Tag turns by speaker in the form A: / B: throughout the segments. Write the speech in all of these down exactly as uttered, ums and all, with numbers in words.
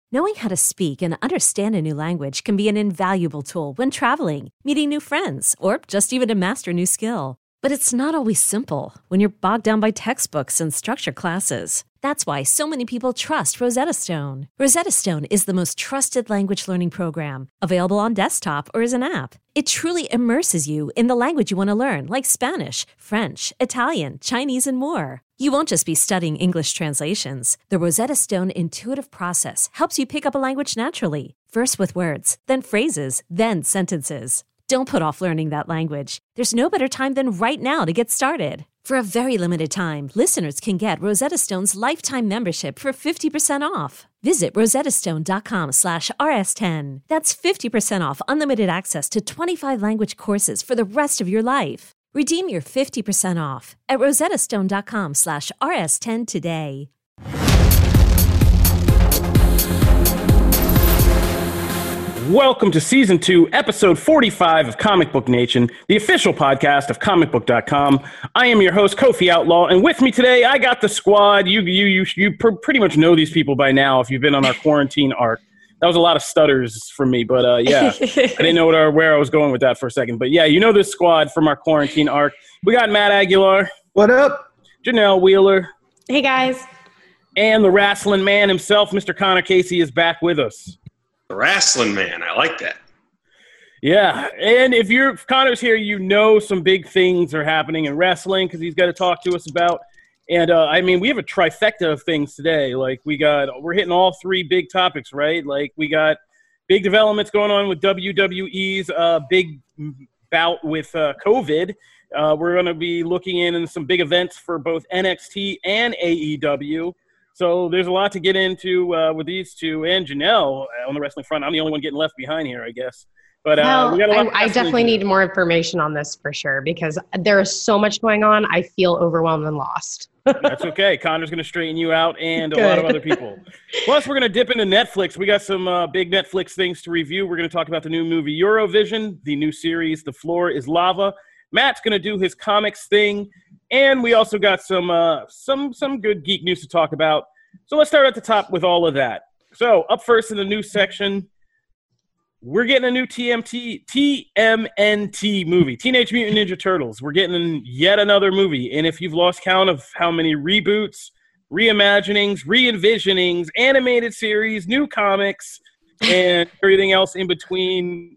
A: Knowing how to speak and understand a new language can be an invaluable tool when traveling, meeting new friends, or just even to master a new skill. But it's not always simple when you're bogged down by textbooks and structured classes. That's why so many people trust Rosetta Stone. Rosetta Stone is the most trusted language learning program, available on desktop or as an app. It truly immerses you in the language you want to learn, like Spanish, French, Italian, Chinese, and more. You won't just be studying English translations. The Rosetta Stone intuitive process helps you pick up a language naturally, first with words, then phrases, then sentences. Don't put off learning that language. There's no better time than right now to get started. For a very limited time, listeners can get Rosetta Stone's lifetime membership for fifty percent off. Visit rosettastone.com slash rs10. That's fifty percent off unlimited access to twenty-five language courses for the rest of your life. Redeem your fifty percent off at rosettastone.com slash rs10 today.
B: Welcome to Season two, Episode forty-five of Comic Book Nation, the official podcast of comic book dot com. I am your host, Kofi Outlaw, and with me today, I got the squad. You you you, you pr- pretty much know these people by now if you've been on our quarantine arc. That was a lot of stutters from me, but uh, yeah, I didn't know what our, where I was going with that for a second. But yeah, you know this squad from our quarantine arc. We got Matt Aguilar.
C: What up?
B: Janelle Wheeler.
D: Hey, guys.
B: And the wrestling man himself, Mister Connor Casey, is back with us.
E: The wrestling man. I like that.
B: Yeah, and if you're if Connor's here, you know some big things are happening in wrestling because he's got to talk to us about. And, uh, I mean, we have a trifecta of things today. Like, we got – we're hitting all three big topics, right? Like, we got big developments going on with W W E's uh, big bout with uh, COVID. Uh, we're going to be looking in some big events for both N X T and A E W. So there's a lot to get into uh, with these two. And Janelle on the wrestling front. I'm the only one getting left behind here, I guess. But uh,
D: well,
B: we got a lot
D: I, I definitely need more information on this for sure because there is so much going on. I feel overwhelmed and lost.
B: That's okay. Connor's going to straighten you out and a lot of other people. Plus, we're going to dip into Netflix. We got some uh, big Netflix things to review. We're going to talk about the new movie Eurovision, the new series The Floor is Lava. Matt's going to do his comics thing. And we also got some uh, some some good geek news to talk about. So let's start at the top with all of that. So up first in the news section, we're getting a new T M T, T M N T movie, Teenage Mutant Ninja Turtles. We're getting yet another movie. And if you've lost count of how many reboots, reimaginings, re-envisionings, animated series, new comics, and everything else in between,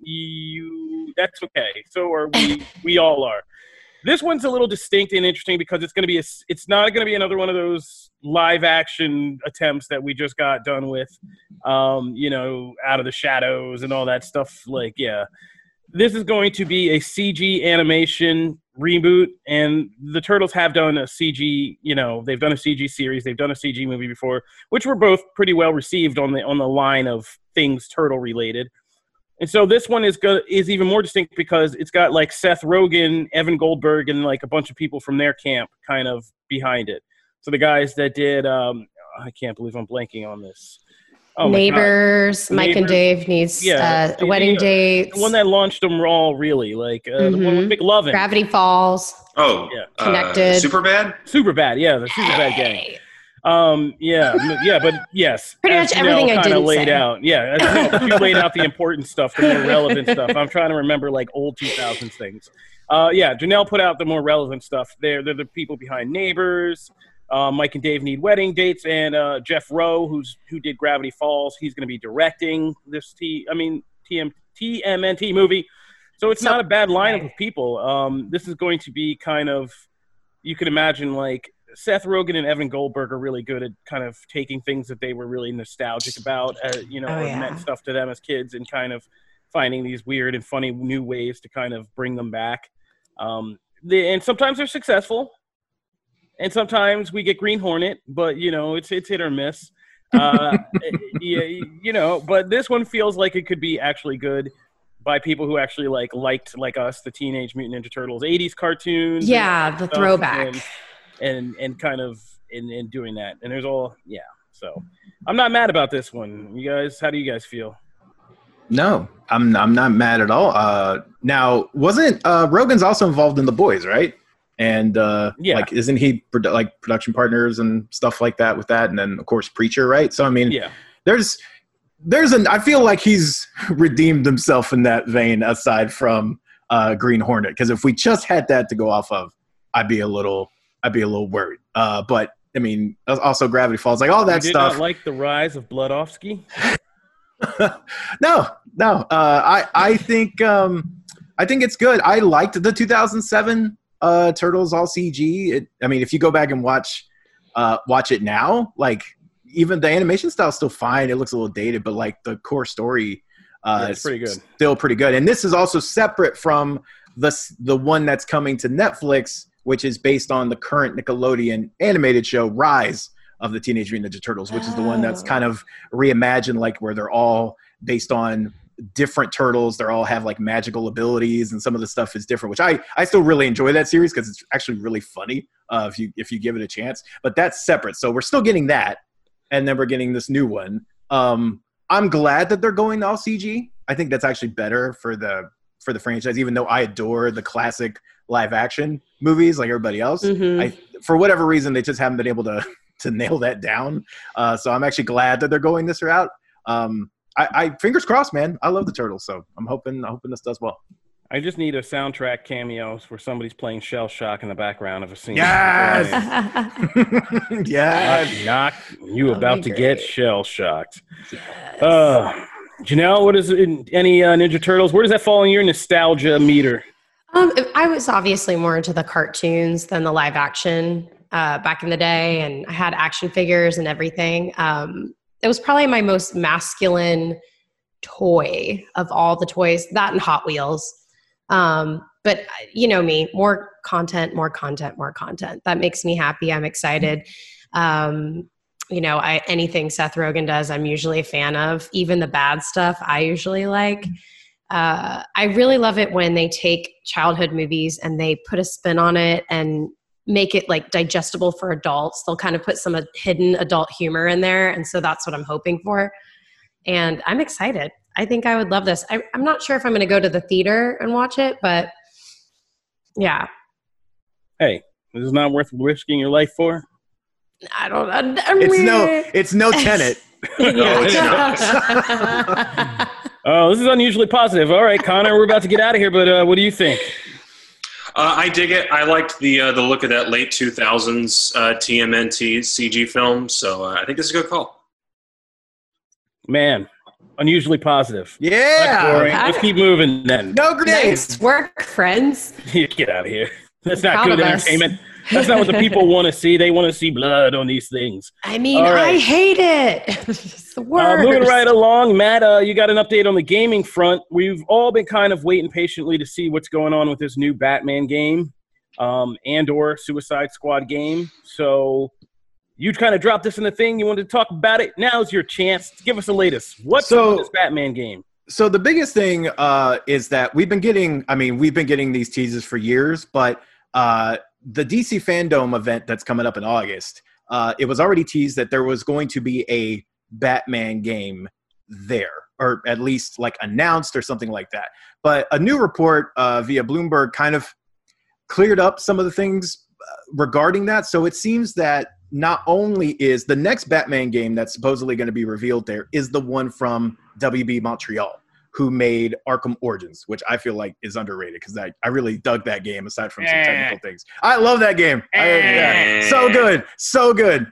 B: you that's okay. So are we. We all are. This one's a little distinct and interesting because it's going to be a, it's not going to be another one of those live action attempts that we just got done with, um, you know, Out of the Shadows and all that stuff. Like, yeah, this is going to be a C G animation reboot, and the Turtles have done a C G, you know, they've done a C G series, they've done a C G movie before, which were both pretty well received on the on the line of things turtle related. And so this one is go- is even more distinct because it's got like Seth Rogen, Evan Goldberg, and like a bunch of people from their camp kind of behind it. So the guys that did, um, I can't believe I'm blanking on this.
D: Oh Neighbors, Mike Neighbors. And Dave needs yeah, uh, wedding
B: the,
D: dates.
B: The one that launched them all, really, like uh, mm-hmm. the one with McLovin.
D: Gravity Falls.
E: Oh,
B: yeah.
E: Connected. Uh, Superbad?
B: Superbad, yeah, the Superbad gang. Um, yeah, yeah, but yes.
D: Pretty much everything I didn't
B: laid
D: say.
B: out. Yeah, no, you laid out the important stuff, the more relevant stuff. I'm trying to remember like old two thousands things. Uh, yeah, Janelle put out the more relevant stuff. They're, they're the people behind Neighbors. Uh, Mike and Dave Need Wedding Dates, and uh, Jeff Rowe, who's who did Gravity Falls. He's going to be directing this T. I mean T M T M N T movie. So it's so, not a bad lineup of people. Um, this is going to be kind of, you can imagine like. Seth Rogen and Evan Goldberg are really good at kind of taking things that they were really nostalgic about, uh, you know,
D: oh,
B: or
D: yeah.
B: meant stuff to them as kids, and kind of finding these weird and funny new ways to kind of bring them back. Um, they, and sometimes they're successful, and sometimes we get Green Hornet, but you know, it's it's hit or miss. Uh, yeah, you know, but this one feels like it could be actually good by people who actually like liked like us the Teenage Mutant Ninja Turtles eighties cartoons.
D: Yeah, the throwback.
B: And, and and kind of in, in doing that. And there's all, yeah. So I'm not mad about this one. You guys, how do you guys feel?
C: No, I'm I'm not mad at all. Uh, now, wasn't uh, Rogan's also involved in The Boys, right? And uh,
B: yeah.
C: like, isn't he produ- like production partners and stuff like that with that? And then, of course, Preacher, right? So, I mean,
B: yeah.
C: there's there's an. I feel like he's redeemed himself in that vein, aside from uh, Green Hornet. Because if we just had that to go off of, I'd be a little, I'd be a little worried. Uh, but I mean, also Gravity Falls, like all that
B: you did
C: stuff.
B: Not like the rise of Bludovsky?
C: no, no. Uh, I I think um, I think it's good. I liked the two thousand seven uh, Turtles all C G. It, I mean, if you go back and watch uh, watch it now, like even the animation style is still fine. It looks a little dated, but like the core story uh,
B: yeah, it's pretty good.
C: Still pretty good. And this is also separate from the the one that's coming to Netflix, which is based on the current Nickelodeon animated show Rise of the Teenage Mutant Ninja Turtles, which is the one that's kind of reimagined, like where they're all based on different turtles. They all have like magical abilities, and some of the stuff is different, which I, I still really enjoy that series because it's actually really funny uh, if you if you give it a chance. But that's separate. So we're still getting that, and then we're getting this new one. Um, I'm glad that they're going all C G. I think that's actually better for the for the franchise, even though I adore the classic live action movies like everybody else. Mm-hmm. I, for whatever reason, they just haven't been able to to nail that down. Uh, so I'm actually glad that they're going this route. Um, I, I fingers crossed, man. I love the Turtles, so I'm hoping I'm hoping this does well.
B: I just need a soundtrack cameos where somebody's playing Shell Shock in the background of a scene.
C: Yes,
B: yes. Knock, you about to get shell shocked. Yes. Uh, Janelle, what is it, any uh, Ninja Turtles? Where does that fall in your nostalgia meter?
D: Um, I was obviously more into the cartoons than the live action uh, back in the day, and I had action figures and everything. Um, it was probably my most masculine toy of all the toys, that and Hot Wheels. Um, but you know me, more content, more content, more content. That makes me happy. I'm excited. Um, you know, I, anything Seth Rogen does, I'm usually a fan of. Even the bad stuff, I usually like. Uh, I really love it when they take childhood movies and they put a spin on it and make it like digestible for adults. They'll kind of put some uh, hidden adult humor in there. And so that's what I'm hoping for. And I'm excited. I think I would love this. I, I'm not sure if I'm going to go to the theater and watch it, but yeah.
B: Hey, this is not worth risking your life for.
D: I don't know.
C: It's no, it's no Tenet.
E: No, it's not.
B: Oh, this is unusually positive. All right, Connor, we're about to get out of here, but uh, what do you think?
E: Uh, I dig it. I liked the uh, the look of that late two thousands uh, T M N T C G film, so uh, I think this is a good call.
B: Man, unusually positive.
C: Yeah.
B: Let's keep moving then.
C: No grenades.
D: Nice work, friends.
B: Get out of here. That's not good entertainment. That's not what the people want to see. They want to see blood on these things.
D: I mean, right. I hate it. It's the worst.
B: Uh, moving right along, Matt, uh, you got an update on the gaming front. We've all been kind of waiting patiently to see what's going on with this new Batman game um, and or Suicide Squad game. So you kind of dropped this in the thing. You wanted to talk about it. Now's your chance. Give us the latest. What's
C: so,
B: on this Batman game?
C: So the biggest thing uh, is that we've been getting, I mean, we've been getting these teases for years, but uh, the D C Fandom event that's coming up in August, uh, it was already teased that there was going to be a Batman game there, or at least like announced or something like that. But a new report uh, via Bloomberg kind of cleared up some of the things regarding that. So it seems that not only is the next Batman game that's supposedly going to be revealed there is the one from W B Montreal, who made Arkham Origins, which I feel like is underrated because I, I really dug that game aside from some
B: Eh.
C: technical things. I love that game. I, yeah, so good. So good.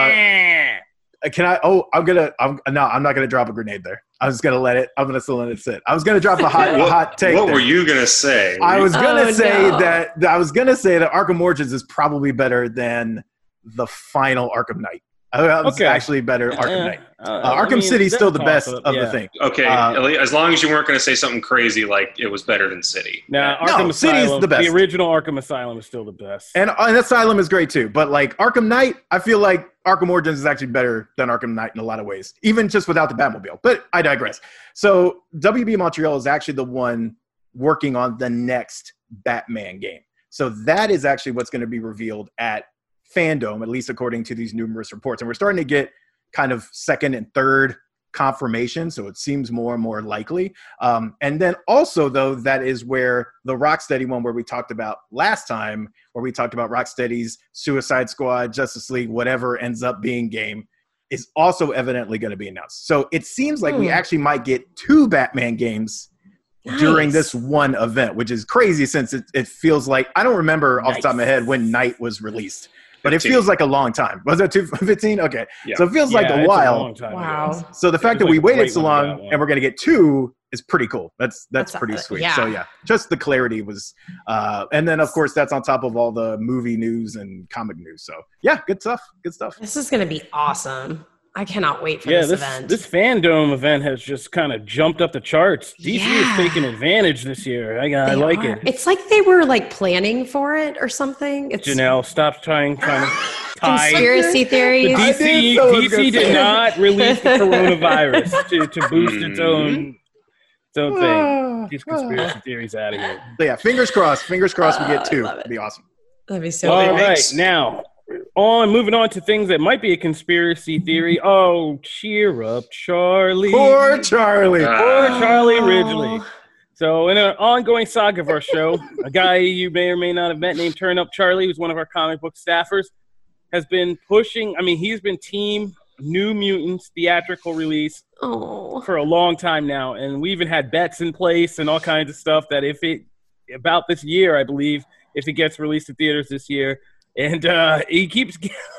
C: Uh, can I, oh, I'm going to, I'm no, I'm not going to drop a grenade there. I was going to let it, I'm going to still let it sit. I was going to drop a hot,
E: what,
C: a hot take
E: What
C: there.
E: were you going to say?
C: I was going to
D: Oh,
C: say
D: no.
C: that, that I was going to say that Arkham Origins is probably better than the final Arkham Knight. Uh, it's
B: Okay.
C: actually better Arkham Knight.
B: Uh,
C: Uh,
B: I
C: Arkham
B: mean,
C: City is still the
B: that's
C: best
B: awesome.
C: of
B: Yeah.
C: the thing.
E: Okay,
C: Uh,
E: as long as you weren't going to say something crazy like it was better than City.
B: Nah,
C: No,
B: Arkham
C: City's
B: Asylum,
C: the best.
B: original Arkham Asylum is still the best.
C: And, and Asylum is great too. But like Arkham Knight, I feel like Arkham Origins is actually better than Arkham Knight in a lot of ways, even just without the Batmobile. But I digress. So W B Montreal is actually the one working on the next Batman game. So that is actually what's going to be revealed at Fandom, at least according to these numerous reports. And we're starting to get kind of second and third confirmation, so it seems more and more likely. Um, and then also, though, that is where the Rocksteady one, where we talked about last time, where we talked about Rocksteady's Suicide Squad, Justice League, whatever ends up being game, is also evidently going to be announced. So it seems like
D: Hmm.
C: we actually might get two Batman games during
D: Nice.
C: this one event, which is crazy since it, it feels like, I don't remember off the top of my head when Night was released, but it
E: fifteen.
C: feels like a long time. Was that two fifteen? Okay.
E: Yeah.
C: So it feels like
B: Yeah,
C: a
B: it's
C: while.
B: long time ago.
D: Wow.
C: So the fact
B: It
C: that
B: was
C: we
B: like a
C: waited
B: great
C: so
B: one,
C: long
B: that one.
C: and we're going to get two is pretty cool. That's that's,
D: That's,
C: pretty
D: uh,
C: sweet.
D: yeah.
C: So yeah, just the clarity was, uh, and then of course that's on top of all the movie news and comic news. So yeah, good stuff. Good stuff.
D: This is going to be awesome. I cannot wait for
B: Yeah,
D: this,
B: this
D: event.
B: this fandom event has just kind of jumped up the charts. D C
D: Yeah.
B: is taking advantage this year. I, I
D: They
B: like
D: are.
B: it.
D: It's like they were like planning for it or something. It's
B: Janelle, stop trying trying to tie.
D: conspiracy
B: The
D: theories.
C: I
B: D
C: knew
B: C
C: someone was
B: D C
C: gonna say
B: did
C: it.
B: not release the coronavirus to, to boost its own its own thing. These conspiracy theories out of here.
C: So yeah, fingers crossed. Fingers crossed we
D: Oh,
C: get
D: I
C: two.
D: love it.
C: It'd be awesome.
D: That'd be so
B: All
D: cool.
B: right,
E: makes-
B: now on moving on to things that might be a conspiracy theory. Oh, cheer up, Charlie.
C: Poor Charlie.
E: Uh,
B: Poor Charlie
D: Oh.
B: Ridgely. So, in an ongoing saga of our show, a guy you may or may not have met named Turn Up Charlie, who's one of our comic book staffers, has been pushing. I mean, he's been team New Mutants theatrical release
D: Oh.
B: for a long time now, and we even had bets in place and all kinds of stuff that if it about this year, I believe, if it gets released to theaters this year, and uh, he keeps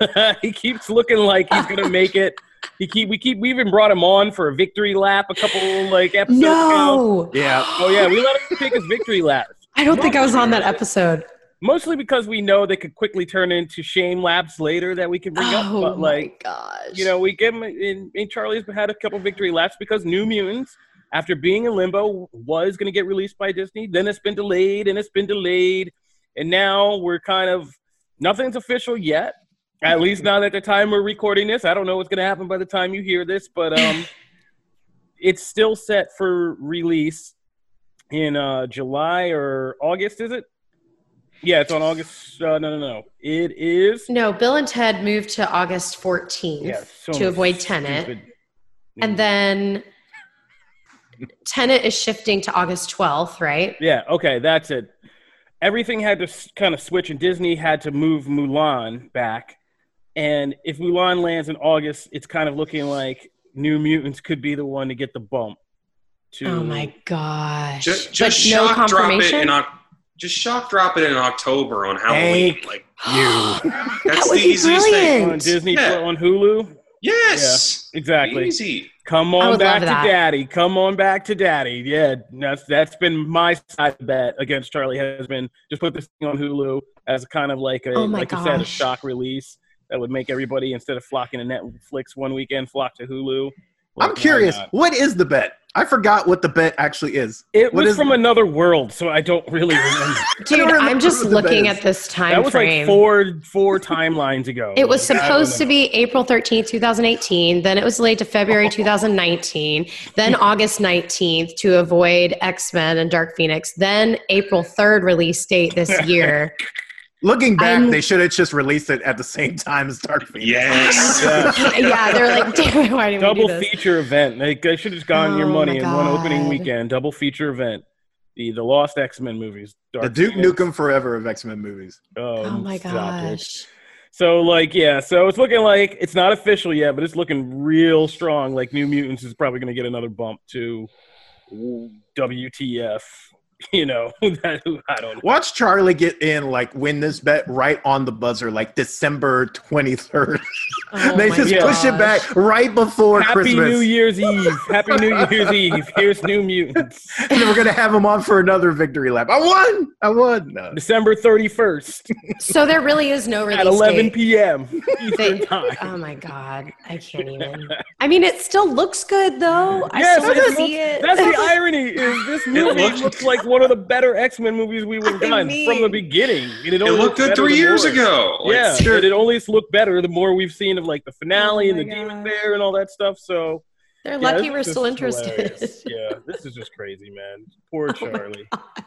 B: he keeps looking like he's gonna make it. He keep we keep we even brought him on for a victory lap a couple like episodes ago.
D: No.
C: Yeah.
B: Oh yeah, we let him take his victory lap.
D: I don't think I was on that episode.
B: Mostly because we know they could quickly turn into shame laps later that we can bring up.
D: Oh
B: But like,
D: my gosh.
B: you know, we give him and, and Charlie's had a couple victory laps because New Mutants, after being in limbo, was going to get released by Disney. Then it's been delayed and it's been delayed, and now we're kind of nothing's official yet. At least not at the time we're recording this. I don't know what's going to happen by the time you hear this, but um, it's still set for release in uh, July or August. Is it? Yeah, it's on August. Uh, no, no, no. It is.
D: No, Bill and Ted moved to August fourteenth
B: Yeah, so
D: to
B: many
D: avoid Tenet.
B: stupid-
D: And then Tenet is shifting to August twelfth, right?
B: Yeah, okay, that's it. Everything had to kind of switch, and Disney had to move Mulan back. And if Mulan lands in August, it's kind of looking like New Mutants could be the one to get the bump. To
D: Oh my gosh.
E: Just,
D: But
E: just
D: no
E: shock drop it
D: confirmation?
E: in Oc- just shock drop it in October on Halloween.
C: Thank
E: like
C: You.
E: that's
D: That
E: the
D: would be
E: easiest thing.
B: on
D: brilliant.
B: Disney
E: Yeah.
B: on Hulu.
E: Yes,
B: Exactly.
E: easy.
B: Come
D: I
B: on
D: would
B: back
D: love
B: to
D: that.
B: daddy. Come on back to daddy. Yeah, that's that's been my side bet against Charlie has been just put this thing on Hulu as kind of like a
D: Oh my
B: like you said, a
D: gosh.
B: shock release that would make everybody instead of flocking to Netflix one weekend flock to Hulu.
C: I'm
B: Like, why
C: curious.
B: not?
C: What is the bet? I forgot what the bet actually is.
B: It
C: What
B: was
C: is
B: from
C: the-
B: another world, so I don't really remember.
D: Dude,
C: remember
D: I'm just
C: what the
D: looking
C: bet is.
D: at this time
B: that was
D: frame.
B: like four four timelines ago.
D: It was
B: Like, I don't
D: supposed to
B: know.
D: be April thirteenth, twenty eighteen. Then it was delayed to February twenty nineteen. Then August nineteenth to avoid X-Men and Dark Phoenix. Then April third release date this year.
C: Looking back,
D: I'm-
C: they should have just released it at the same time as Dark Phoenix.
E: Yes.
B: Yeah.
D: Yeah, they're like, damn it, why didn't
B: Double
D: we do this?
B: feature event. They, they should have just gotten your
D: Oh
B: money
D: my
B: in one opening
D: God.
B: weekend. Double feature event. The the Lost X-Men movies. Dark
C: The Duke
B: Phoenix.
C: Nukem Forever of X-Men movies.
B: Oh,
D: Oh my
B: stop it.
D: gosh.
B: So like yeah, so it's looking like it's not official yet, but it's looking real strong. Like New Mutants is probably going to get another bump to W T F. You know, that, I don't know.
C: Watch Charlie get in, like, win this bet right on the buzzer, like December twenty-third.
D: Oh
C: they
D: my
C: just push it
D: gosh.
C: back right before
B: Happy
C: Christmas.
B: New Year's Eve. Happy New Year's Eve. Here's New Mutants.
C: And then we're going to have him on for another victory lap. I won! I won! No.
B: December thirty-first
D: So there really is no release
B: at eleven
D: date.
B: p.m. Eastern
D: They-
B: time.
D: Oh my god, I can't even. I mean, it still looks good though. I
B: Yes,
D: still
B: it
D: want to
B: looks-
D: see it.
B: That's the irony. Is this movie
E: looked-
B: looks like one of the better X-Men movies we would have
D: I
B: done
D: mean-
B: from the beginning. And
E: It
B: only
E: looked
B: looks
E: good
B: better
E: three
B: the
E: years
B: more.
E: ago. Like,
B: Yeah,
C: Sure.
B: and it only looked better the more we've seen of like the finale
D: Oh
B: and the
D: my
B: Demon
D: gosh.
B: Bear and all that stuff. So
D: They're
B: yeah,
D: lucky
B: this
D: we're
B: is
D: still
B: just
D: interested.
B: hilarious. Yeah, this is just crazy, man. Poor
D: my
B: Charlie.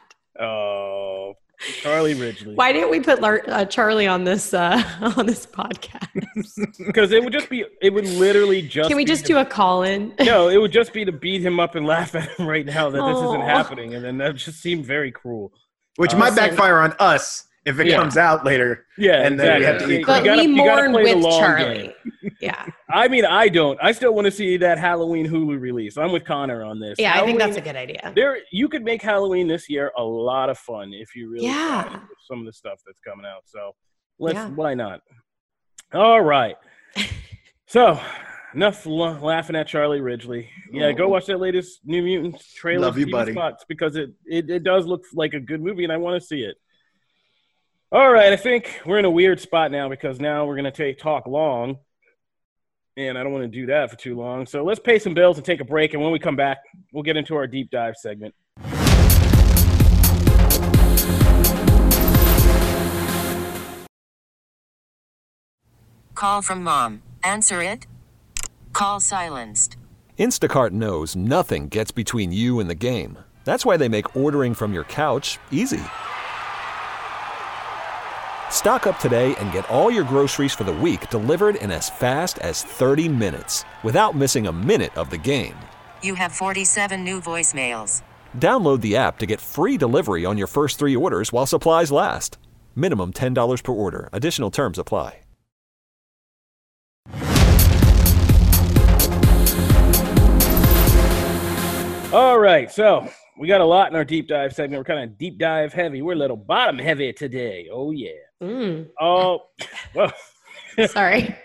B: Oh, Charlie Ridgely.
D: Why didn't we put Lar- uh, Charlie on this uh, on this podcast?
B: Because it would just be. It would literally just.
D: Can we
B: be
D: just
B: to-
D: do a call in?
B: No, it would just be to beat him up and laugh at him right now that this isn't
D: Aw.
B: happening, and then that just seemed very cruel.
C: Which
B: Uh,
C: might
D: Listen.
C: backfire on us if it
B: Yeah.
C: comes out later.
B: Yeah,
C: and then we
B: exactly.
C: have to
B: You
C: eat
D: But
B: gotta-
D: we
B: you gotta
D: mourn
B: play the
D: with
B: long
D: Charlie.
B: game.
D: Yeah.
B: I mean, I don't. I still want to see that Halloween Hulu release. I'm with Connor on this.
D: Yeah, I think that's a
B: Halloween-
D: good idea.
B: There, you could make Halloween this year a lot of fun if you really
D: Yeah.
B: tried with some of the stuff that's coming out. So let's.
D: Yeah.
B: Why not? All right. So enough la- laughing at Charlie Ridgely. Yeah, go watch that latest New Mutants trailer.
C: Love you,
B: T V
C: buddy.
B: Spots, because it, it it does look like a good movie, and I want to see it. All right, I think we're in a weird spot now because now we're gonna take talk long. And I don't want to do that for too long. So let's pay some bills and take a break. And when we come back, we'll get into our deep dive segment.
F: Call from mom. Answer it. Call silenced.
G: Instacart knows nothing gets between you and the game. That's why they make ordering from your couch easy. Stock up today and get all your groceries for the week delivered in as fast as thirty minutes without missing a minute of the game.
F: You have forty-seven new voicemails.
G: Download the app to get free delivery on your first three orders while supplies last. Minimum ten dollars per order. Additional terms apply.
B: All right, so we got a lot in our deep dive segment. We're kind of deep dive heavy. We're a little bottom heavy today. Oh, yeah.
D: Mm,
B: Oh, well,
D: sorry.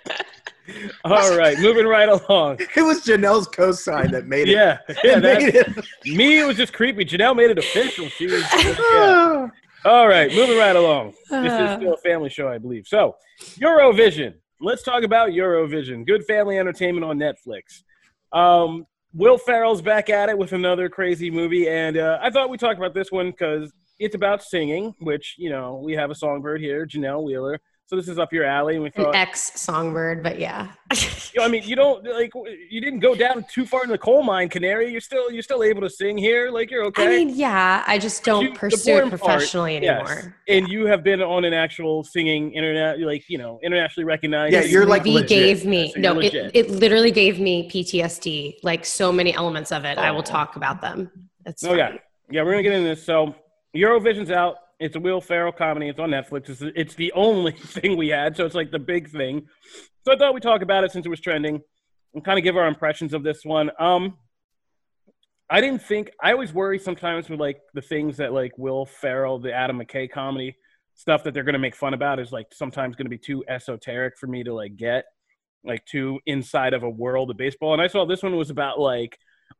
B: all right, moving right along.
C: It was Janelle's cosign that made it.
B: Yeah, yeah,
C: It
B: that,
C: made it.
B: me, it was just creepy. Janelle made it official. She was, yeah. All right, moving right along. This is still a family show, I believe. So, Eurovision. Let's talk about Eurovision. Good family entertainment on Netflix. Um, Will Ferrell's back at it with another crazy movie, and uh, I thought we'd talk about this one because it's about singing, which, you know, we have a songbird here, Janelle Wheeler. So this is up your alley. And we
D: An
B: thought,
D: ex-songbird, but yeah.
B: you know, I mean, you don't like you didn't go down too far in the coal mine, Canary. You're still you're still able to sing here, like you're okay.
D: I mean, yeah, I just don't
B: You- the
D: pursue it
B: important part,
D: professionally
B: yes.
D: anymore.
B: And you have been on an actual singing internet, like you know, internationally recognized.
C: Yeah, you're like
D: He
C: legit.
D: gave me
B: So you're
D: no,
B: legit.
D: it, it literally gave me P T S D. Like so many elements of it. I will talk about them. It's
B: Oh yeah,
D: fine.
B: yeah. We're gonna get into this. So Eurovision's out. It's a Will Ferrell comedy. It's on Netflix. It's, it's the only thing we had, so it's like the big thing. So I thought we'd talk about it since it was trending and kind of give our impressions of this one. Um, I didn't think I always worry sometimes with like the things that like Will Ferrell, the Adam McKay comedy stuff that they're gonna make fun about is like sometimes gonna be too esoteric for me to like get, like too inside of a world of baseball. And I saw this one was about like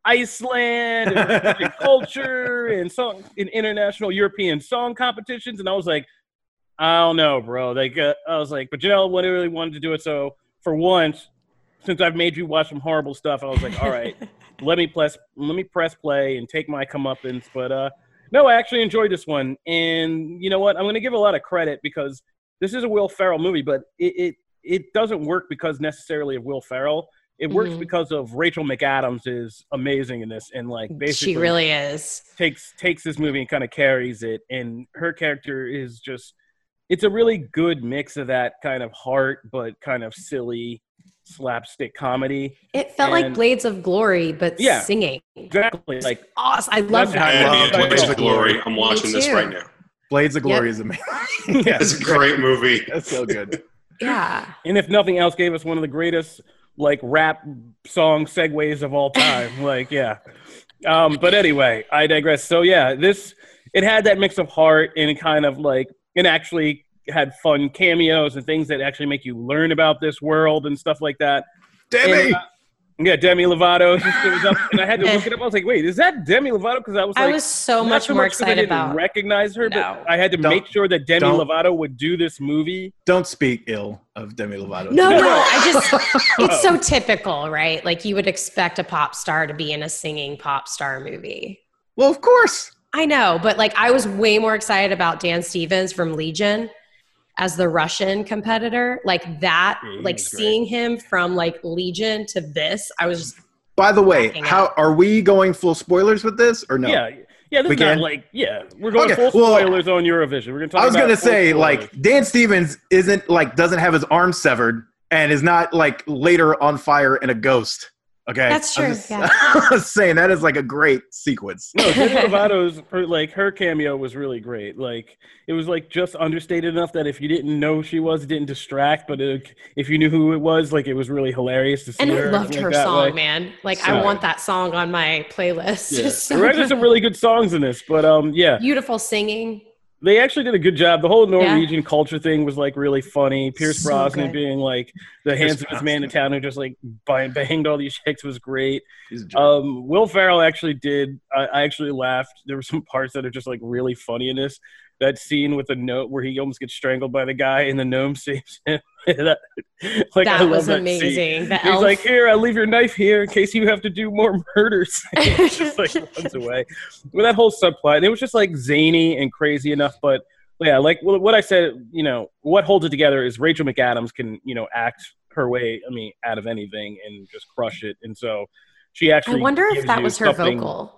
B: Iceland and culture and song in international European song competitions, and I was like, I don't know, bro. Like, uh, I was like, but Janelle really wanted to do it. So for once, since I've made you watch some horrible stuff, I was like, all right, let me press, let me press play and take my comeuppance. But uh, no, I actually enjoyed this one, and you know what? I'm going to give a lot of credit because this is a Will Ferrell movie, but it it, it doesn't work because necessarily of Will Ferrell. It works
D: Mhm.
B: because of Rachel McAdams is amazing in this, and like basically
D: She really is.
B: takes takes this movie and kind of carries it. And her character is just, it's a really good mix of that kind of heart, but kind of silly slapstick comedy.
D: It felt like
B: And-
D: Blades of Glory, but
B: Yeah.
D: singing.
B: Exactly. Like,
D: Awesome. I love
B: That's-
D: that.
B: I
E: And
B: love
E: yeah, Blades
B: that.
E: of Glory. I'm watching this
D: too.
E: right now.
C: Blades of Glory
D: Yep.
C: is amazing.
B: yeah.
E: It's a great movie.
C: That's so good.
D: Yeah.
B: And if nothing else, gave us one of the greatest like rap song segues of all time. Like, yeah. Um, but anyway, I digress. So yeah, this it had that mix of heart and it kind of like it actually had fun cameos and things that actually make you learn about this world and stuff like that.
C: Demi!
B: And, uh, yeah, Demi Lovato. It was up, and I had to look it up. I was like, wait, is that Demi Lovato? Because I was like,
D: I was so
B: not
D: much
B: so
D: more
B: much 'cause I
D: excited
B: didn't
D: about.
B: recognize her,
D: No.
B: but I had to
C: Don't-
B: make sure that Demi
C: don't-
B: Lovato would do this movie.
C: Don't speak ill of Demi Lovato.
D: No,
B: No.
D: no, I just, it's so typical, right? Like you would expect a pop star to be in a singing pop star movie.
C: Well, of course.
D: I know, but like I was way more excited about Dan Stevens from Legion as the Russian competitor. Like that,
B: Yeah, he
D: like
B: was great.
D: seeing him from like Legion to this, I was just,
C: By the way,
D: Backing
C: how are we going full spoilers with this or no?
B: Yeah, yeah. This
C: We
B: is not
C: can?
B: like yeah. We're going
C: Okay,
B: full
C: well,
B: spoilers on Eurovision. We're gonna talk.
C: I was
B: about
C: gonna
B: full
C: say,
B: spoilers.
C: like, Dan Stevens isn't like doesn't have his arm severed and is not like later on fire in a ghost. Okay,
D: That's true.
C: I'm just,
D: Yeah.
C: I was saying that is like a great sequence.
B: No, Demi Lovato's her, like her cameo was really great. Like it was like just understated enough that if you didn't know who she was, it didn't distract. But it, if you knew who it was, like it was really hilarious to see
D: And I
B: her.
D: loved
B: like,
D: her
B: that
D: song,
B: way.
D: man. Like
B: So-
D: I want that song on my playlist.
B: Yeah.
D: It's so
B: There are some really good songs in this, but um, yeah,
D: beautiful singing.
B: they actually did a good job. The whole Norwegian culture thing was like really funny. Pierce
D: So
B: Brosnan
D: good.
B: being like the handsomest man in town who just like bang- banged all these chicks was great.
C: He's a jerk.
B: Um, Will Ferrell actually did. I, I actually laughed. There were some parts that are just like really funny in this. That scene with the note where he almost gets strangled by the guy and the gnome saves him. that, like, I
D: That
B: love
D: was
B: that
D: amazing.
B: Scene.
D: The
B: He's
D: elf.
B: like, "Here, I leave your knife here in case you have to do more murders." He just like runs away with that whole subplot. And it was just like zany and crazy enough, but yeah, like well, what I said. You know, what holds it together is Rachel McAdams can you know act her way. I mean, out of anything and just crush it. And so she
D: I
B: actually.
D: wonder if
B: gives
D: that
B: you
D: was her
B: something-
D: vocal.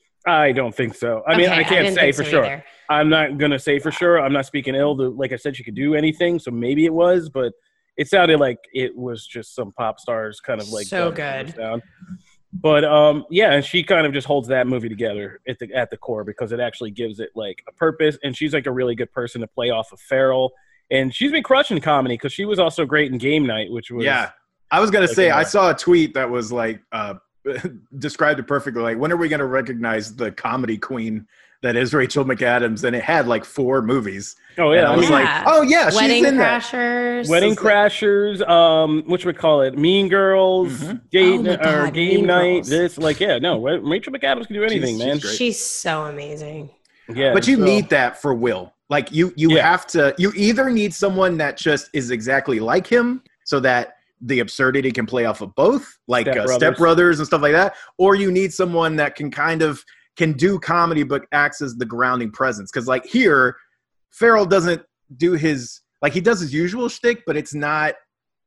B: I don't think so. I mean,
D: Okay,
B: I can't
D: didn't
B: say
D: think
B: for
D: so
B: sure.
D: either.
B: I'm not gonna say for sure. I'm not speaking ill. To, like I said, she could do anything, so maybe it was, but it sounded like it was just some pop stars kind of like
D: So
B: done
D: good.
B: sound. But um, yeah, and she kind of just holds that movie together at the at the core because it actually gives it like a purpose, and she's like a really good person to play off of Farrell, and she's been crushing comedy because she was also great in Game Night, which was
C: Yeah, I was gonna
B: like,
C: say
B: uh,
C: I saw a tweet that was like uh, described it perfectly. Like, when are we gonna recognize the comedy queen that is Rachel McAdams? And it had like four movies.
B: oh
C: And
B: yeah,
C: I
B: I
C: was
B: mean,
C: like,
D: Yeah.
C: oh yeah, she's
D: Wedding
C: in that.
D: Crashers.
B: Wedding Crashers, um, what we call it, Mean Girls,
C: Mhm.
B: date
D: Oh my
B: or
D: God,
B: Game
D: Mean
B: Night.
D: Girls.
B: This, like, yeah, no, Rachel McAdams can do anything,
C: She's-
B: man.
C: she's great.
D: She's so amazing.
B: Yeah,
C: But you
B: so-
C: need that for Will. Like you, you
B: Yeah.
C: have to. You either need someone that just is exactly like him, so that the absurdity can play off of both, like
B: Step
C: uh,
B: Brothers.
C: Step Brothers and stuff like that, or you need someone that can kind of can do comedy but acts as the grounding presence. Because like here, Farrell doesn't do his like he does his usual shtick, but it's not.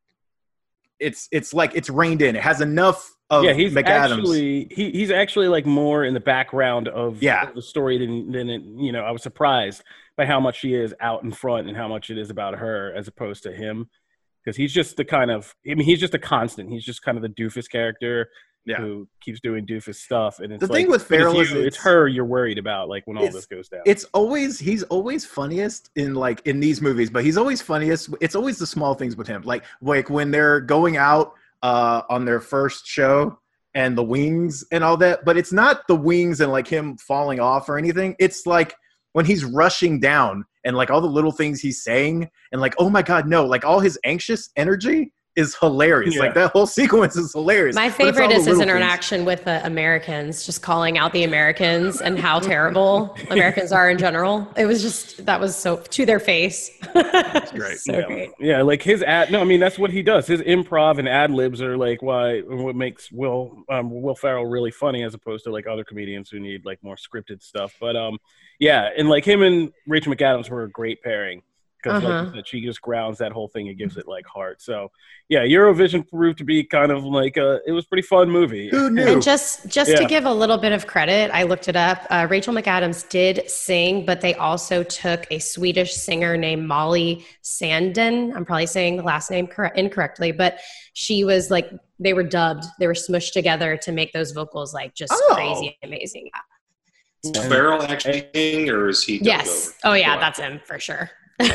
C: It's it's like it's reined in. It has enough of
B: yeah, he's
C: McAdams.
B: actually he, he's actually like more in the background of,
C: Yeah.
B: of the story than than it, you know. I was surprised by how much she is out in front and how much it is about her as opposed to him, because he's just the kind of I mean he's just a constant. He's just kind of the doofus character
C: Yeah.
B: who keeps doing doofus stuff. And it's
C: The thing
B: like,
C: with
B: but it's
C: Farrell is
B: you, it's
C: it's-
B: her you're worried about, like when all
C: It's-
B: this goes down.
C: It's always he's always funniest in like in these movies, but he's always funniest. It's always the small things with him, like like when they're going out uh, on their first show and the wings and all that. But it's not the wings and like him falling off or anything. It's like when he's rushing down and like all the little things he's saying and like, oh my god, no, like all his anxious energy is hilarious.
B: Yeah.
C: Like that whole sequence is hilarious.
D: My
C: But it's all
D: favorite
C: the
D: is his
C: little things.
D: interaction with the Americans, just calling out the Americans and how terrible Americans are in general. It was just, that was so, to their face. That's
C: great.
D: So
B: yeah.
D: great.
B: Yeah, like his ad. No, I mean that's what he does. His improv and ad libs are like why what makes Will um, Will Ferrell really funny as opposed to like other comedians who need like more scripted stuff. But um, yeah, and like him and Rachel McAdams were a great pairing because like
D: Uh-huh.
B: you said, she just grounds that whole thing and gives it like heart. So yeah, Eurovision proved to be kind of like a. It was a pretty fun movie.
C: Who knew?
D: And just just to
B: Yeah.
D: give a little bit of credit, I looked it up. Uh, Rachel McAdams did sing, but they also took a Swedish singer named Molly Sandin. I'm probably saying the last name cor- incorrectly, but she was like they were dubbed. They were smushed together to make those vocals like just
C: Oh.
D: crazy, amazing.
E: Is Farrell actually singing, or is he? dubbed
D: Yes.
E: over?
D: Oh yeah,
E: Wow.
D: that's him for sure.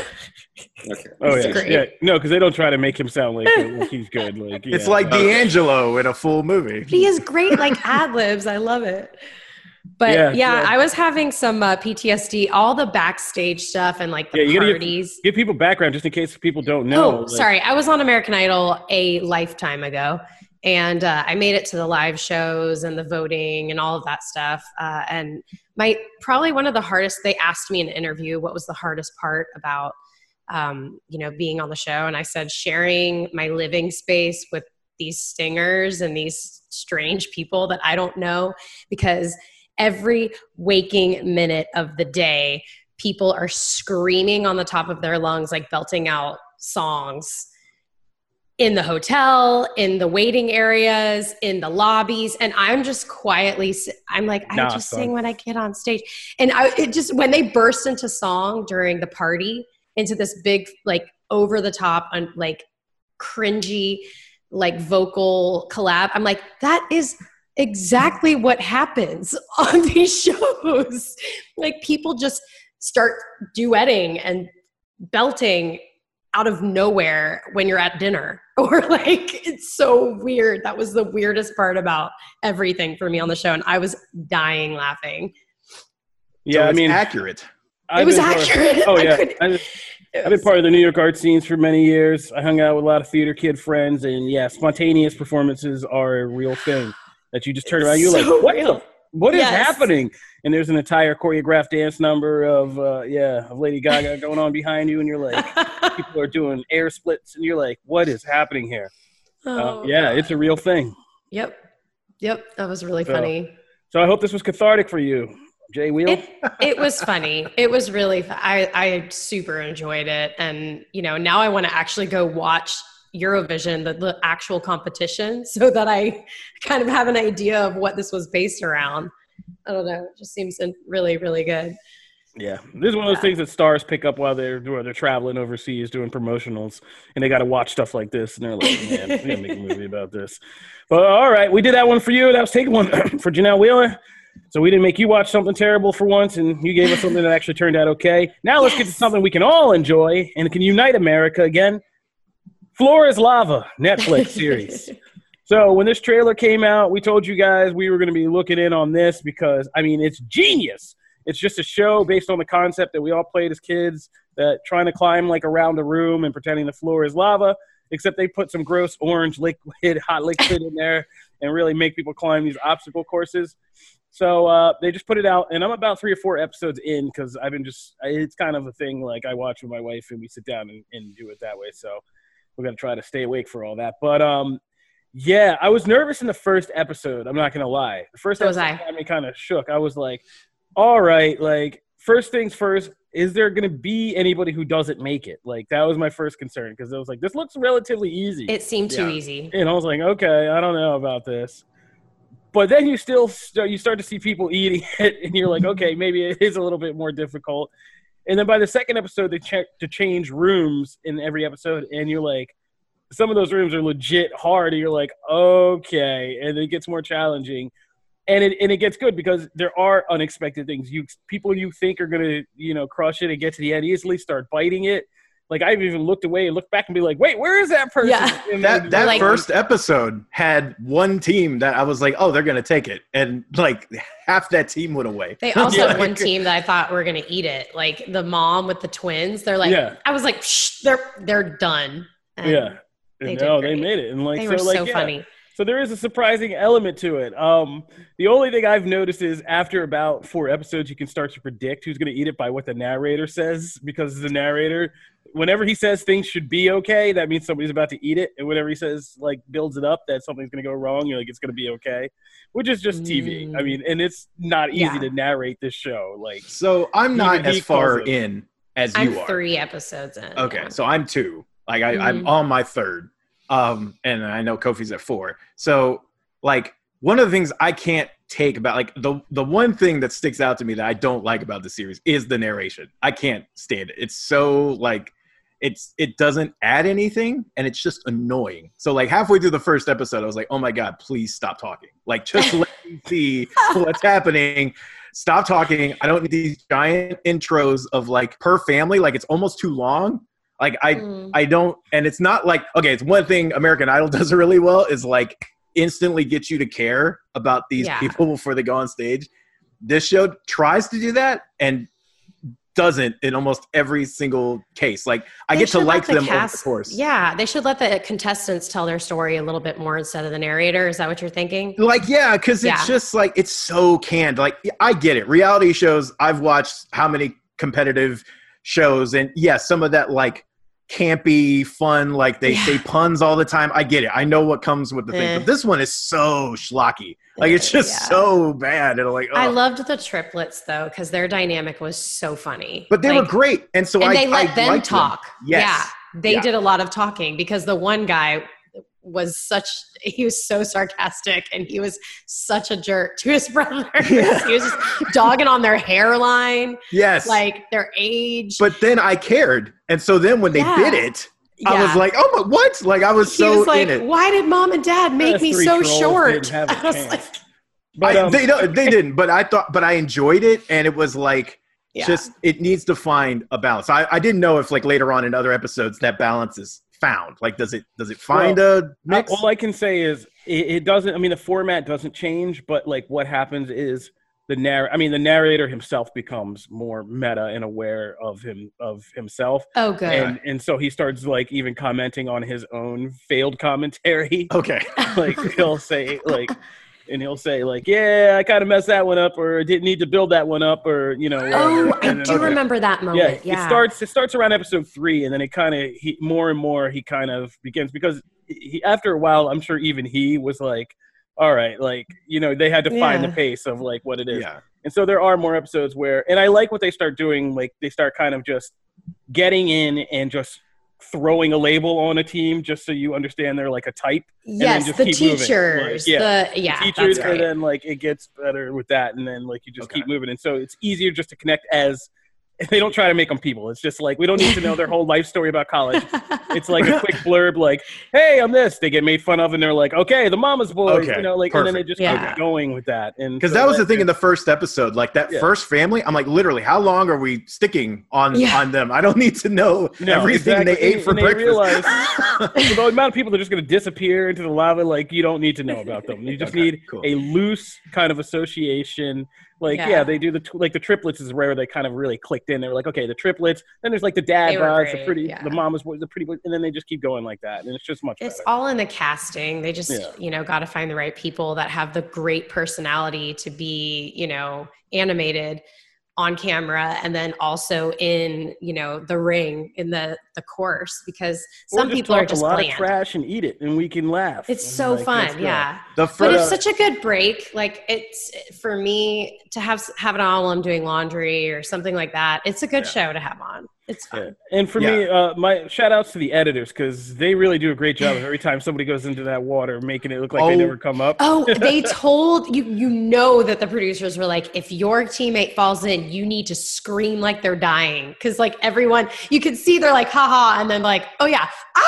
E: Okay.
B: Oh
D: It's
B: yeah,
D: great.
B: yeah. No, because they don't try to make him sound like, like he's good. Like
C: It's
B: yeah.
C: like
E: Okay.
C: D'Angelo in a full movie.
D: He is great, like ad libs. I love it. But
B: Yeah,
D: yeah,
B: yeah.
D: I was having some uh, P T S D, all the backstage stuff and like the
B: Yeah, you gotta give-
D: parties.
B: give people background just in case people don't know.
D: Oh,
B: like-
D: sorry. I was on American Idol a lifetime ago, and uh, I made it to the live shows and the voting and all of that stuff. Uh, and my probably one of the hardest. They asked me in an interview what was the hardest part about, um, you know, being on the show, and I said sharing my living space with these singers and these strange people that I don't know, because every waking minute of the day, people are screaming on the top of their lungs, like belting out songs in the hotel, in the waiting areas, in the lobbies. And I'm just quietly, s- I'm like, I
B: Nah,
D: just
B: son.
D: sing when I get on stage. And I, it just, when they burst into song during the party, into this big, like over the top, un, like cringy, like vocal collab. I'm like, that is exactly what happens on these shows. Like people just start duetting and belting out of nowhere when you're at dinner, or like, it's so weird. That was the weirdest part about everything for me on the show. And I was dying laughing.
B: Yeah.
C: So
B: I mean,
C: accurate.
D: I've it was accurate.
B: Of, oh yeah. I I've been part of the New York art scenes for many years. I hung out with a lot of theater kid friends, and yeah, spontaneous performances are a real thing that you just turn around. You're so like, what the, what
D: yes.
B: is happening? And there's an entire choreographed dance number of, uh, yeah, of Lady Gaga going on behind you. And you're like, people are doing air splits and you're like, what is happening here? Oh, uh, yeah, God. It's a real thing.
D: Yep. Yep. That was really funny.
B: So, so I hope this was cathartic for you. Jay Wheel?
D: It, it was funny. It was really fun. I, I super enjoyed it. And, you know, now I want to actually go watch Eurovision, the, the actual competition, so that I kind of have an idea of what this was based around. I don't know. It just seems really, really good.
B: Yeah. This is one of those yeah. things that stars pick up while they're, while they're traveling overseas doing promotionals, and they got to watch stuff like this. And they're like, man, we got to make a movie about this. But all right, we did that one for you. That was taking one for Janelle Wheeler. So we didn't make you watch something terrible for once, and you gave us something that actually turned out okay. Now let's yes. get to something we can all enjoy and can unite America again. Floor is Lava, Netflix series. So when this trailer came out, we told you guys we were going to be looking in on this because, I mean, it's genius. It's just a show based on the concept that we all played as kids, that trying to climb like around a room and pretending the floor is lava, except they put some gross orange liquid, hot liquid in there and really make people climb these obstacle courses. So uh, they just put it out, and I'm about three or four episodes in because I've been just – it's kind of a thing like I watch with my wife and we sit down and, and do it that way. So we're going to try to stay awake for all that. But, um, yeah, I was nervous in the first episode. I'm not going to lie. The first
D: so
B: episode had me kind of shook. I was like, all right, like, first things first, is there going to be anybody who doesn't make it? Like, that was my first concern because I was like, this looks relatively easy.
D: It seemed too
B: yeah.
D: easy.
B: And I was like, okay, I don't know about this. But then you still start, you start to see people eating it, and you're like, okay, maybe it is a little bit more difficult. And then by the second episode, they check to change rooms in every episode, and you're like, some of those rooms are legit hard, and you're like, okay, and it gets more challenging. And it and it gets good because there are unexpected things. You people you think are gonna, you know, crush it and get to the end easily start biting it. Like, I've even looked away and looked back and be like, wait, where is that person?
D: Yeah.
B: And
C: that that
D: like,
C: first episode had one team that I was like, oh, they're going to take it. And, like, half that team went away.
D: They also
B: yeah.
D: had one team that I thought were going to eat it. Like, the mom with the twins. They're like, yeah. I was like, shh, they're, they're done. And
B: yeah.
D: They
B: no,
D: did
B: they made it. And like,
D: they
B: so,
D: were
B: like,
D: so
B: yeah.
D: funny.
B: So there is a surprising element to it. Um, the only thing I've noticed is after about four episodes, you can start to predict who's going to eat it by what the narrator says, because the narrator, whenever he says things should be okay, that means somebody's about to eat it. And whenever he says, like, builds it up that something's going to go wrong, you're like, it's going to be okay, which is just T V.
D: Mm.
B: I mean, and it's not easy
D: Yeah.
B: to narrate this show. Like,
C: So I'm not as far
B: it.
C: in as
D: I'm
C: you are.
D: three episodes in.
C: Okay,
D: yeah.
C: so I'm two. Like, I,
D: Mhm.
C: I'm on my third. Um, and I know Kofi's at four. So, like, one of the things I can't take about, like, the the one thing that sticks out to me that I don't like about the series is the narration. I can't stand it. It's so, like, it's it doesn't add anything, and it's just annoying. So, like, halfway through the first episode, I was like, oh my God, please stop talking. Like, just let me see what's happening. Stop talking. I don't need these giant intros of, like, per family. Like, it's almost too long. Like, I
D: Mm.
C: I don't, and it's not like, okay, it's one thing American Idol does really well is, like, instantly get you to care about these
D: Yeah.
C: people before they go on stage. This show tries to do that and doesn't in almost every single case. Like, I
D: They
C: get to
D: should let
C: like
D: the
C: them
D: cast-
C: over the course.
D: Yeah, they should let the contestants tell their story a little bit more instead of the narrator. Is that what you're thinking?
C: Like, yeah, because
D: Yeah.
C: it's just like, it's so canned. Like, I get it. Reality shows, I've watched how many competitive shows, and yes, yeah, some of that, like, campy fun, like they
D: Yeah.
C: say puns all the time. I get it. I know what comes with the thing,
D: Eh.
C: but this one is so schlocky. Like, it's just
D: Yeah.
C: so bad. And I'm like,
D: I
C: ugh.
D: loved the triplets though, because their dynamic was so funny.
C: But they
D: Like,
C: were great, and so
D: and
C: I
D: they let
C: I
D: them
C: liked
D: talk.
C: Yes.
D: Yeah, they
C: Yeah.
D: did a lot of talking because the one guy was such he was so sarcastic and he was such a jerk to his brothers.
C: Yeah.
D: He was just dogging on their hairline,
C: Yes,
D: like their age.
C: but then I cared, and so then when they
D: Yeah.
C: did it, I was like, oh my, what? Like I was
D: he
C: so
D: was like,
C: in it.
D: why did mom and dad make
B: Those
D: me
B: three
D: so
B: trolls
D: short?
B: didn't have a
D: I was
B: chance.
D: like,
B: But,
C: I,
B: um,
C: they no, they didn't. But I thought, but I enjoyed it, and it was like
D: yeah.
C: just it needs to find a balance. I, I didn't know if like later on in other episodes that balance is found. Like, does it does it find
B: well,
C: a mix?
B: All I can say is it, it doesn't. I mean, the format doesn't change, but like what happens is the narr. I mean, the narrator himself becomes more meta and aware of him of himself.
D: Oh, good.
B: And and so he starts like even commenting on his own failed commentary.
C: Okay,
B: Like he'll say like. And he'll say like, "Yeah, I kind of messed that one up, or didn't need to build that one up, or you know."
D: Oh,
B: whatever.
D: I
B: And
D: do
B: then-
D: remember that moment.
B: Yeah,
D: Yeah,
B: it starts. It starts around episode three, and then it kind of he more and more he kind of begins because he after a while, I'm sure even he was like, "All right, like you know, they had to find
D: Yeah.
B: the pace of like what it is."
C: yeah,
B: And so there are more episodes where, and I like what they start doing. Like they start kind of just getting in and just throwing a label on a team just so you understand they're like a type. and then
D: yes,
B: just
D: the
B: keep moving.
D: teachers,
B: Like, yeah.
D: the yeah,
B: teachers,
D: that's
B: and
D: great.
B: then like it gets better with that, and then like you just
C: Okay.
B: keep moving, and so it's easier just to connect as they don't try to make them people. It's just like we don't need to know their whole life story about college. It's like a quick blurb, like, "Hey, I'm this." They get made fun of, and they're like, "Okay, the mama's boys,"
C: Okay,
B: you know, like, and then they
C: perfect.
B: just
D: Yeah.
B: keep going with that. And
C: because
B: so
C: that was the thing in the first episode. Like that
B: Yeah.
C: first family, I'm like, literally, how long are we sticking on
D: Yeah.
C: on them? I don't need to know
B: No,
C: everything
B: exactly.
C: they ate
B: And-
C: for
B: and they
C: breakfast.
B: realize- For the amount of people that are just going to disappear into the lava, like you don't need to know about them. You just
C: Okay,
B: need
C: cool.
B: a loose kind of association. Like yeah,
D: Yeah.
B: they do the t- like the triplets is where they kind of really clicked in. They were like, okay, the triplets. Then there's like the dad
D: They were
B: bods, the
D: great,
B: pretty,
D: yeah.
B: the mama's boys, the pretty, boys, and then they just keep going like that, and it's just much
D: It's
B: better.
D: all in the casting. They just,
B: Yeah.
D: you know, got to find the right people that have the great personality to be, you know, animated on camera and then also in, you know, the ring in the the course because
B: Or
D: some
B: just
D: people are
B: talk
D: just
B: a lot
D: bland.
B: of trash and eat it, and we can laugh.
D: It's
B: And,
D: so
B: like, let's
D: fun,
B: go.
D: yeah.
C: The
D: But
C: first,
D: it's such a good break. Like it's for me to have have it on while I'm doing laundry or something like that. It's a good
C: Yeah.
D: show to have on. It's
B: Yeah.
D: fun.
B: And for me, uh, my shout outs to the editors because they really do a great job of every time somebody goes into that water, making it look like they
C: Oh.
B: never come up.
D: Oh, they told you, you know, that the producers were like, if your teammate falls in, you need to scream like they're dying. Cause like everyone, you can see they're like, haha. And then like, oh yeah.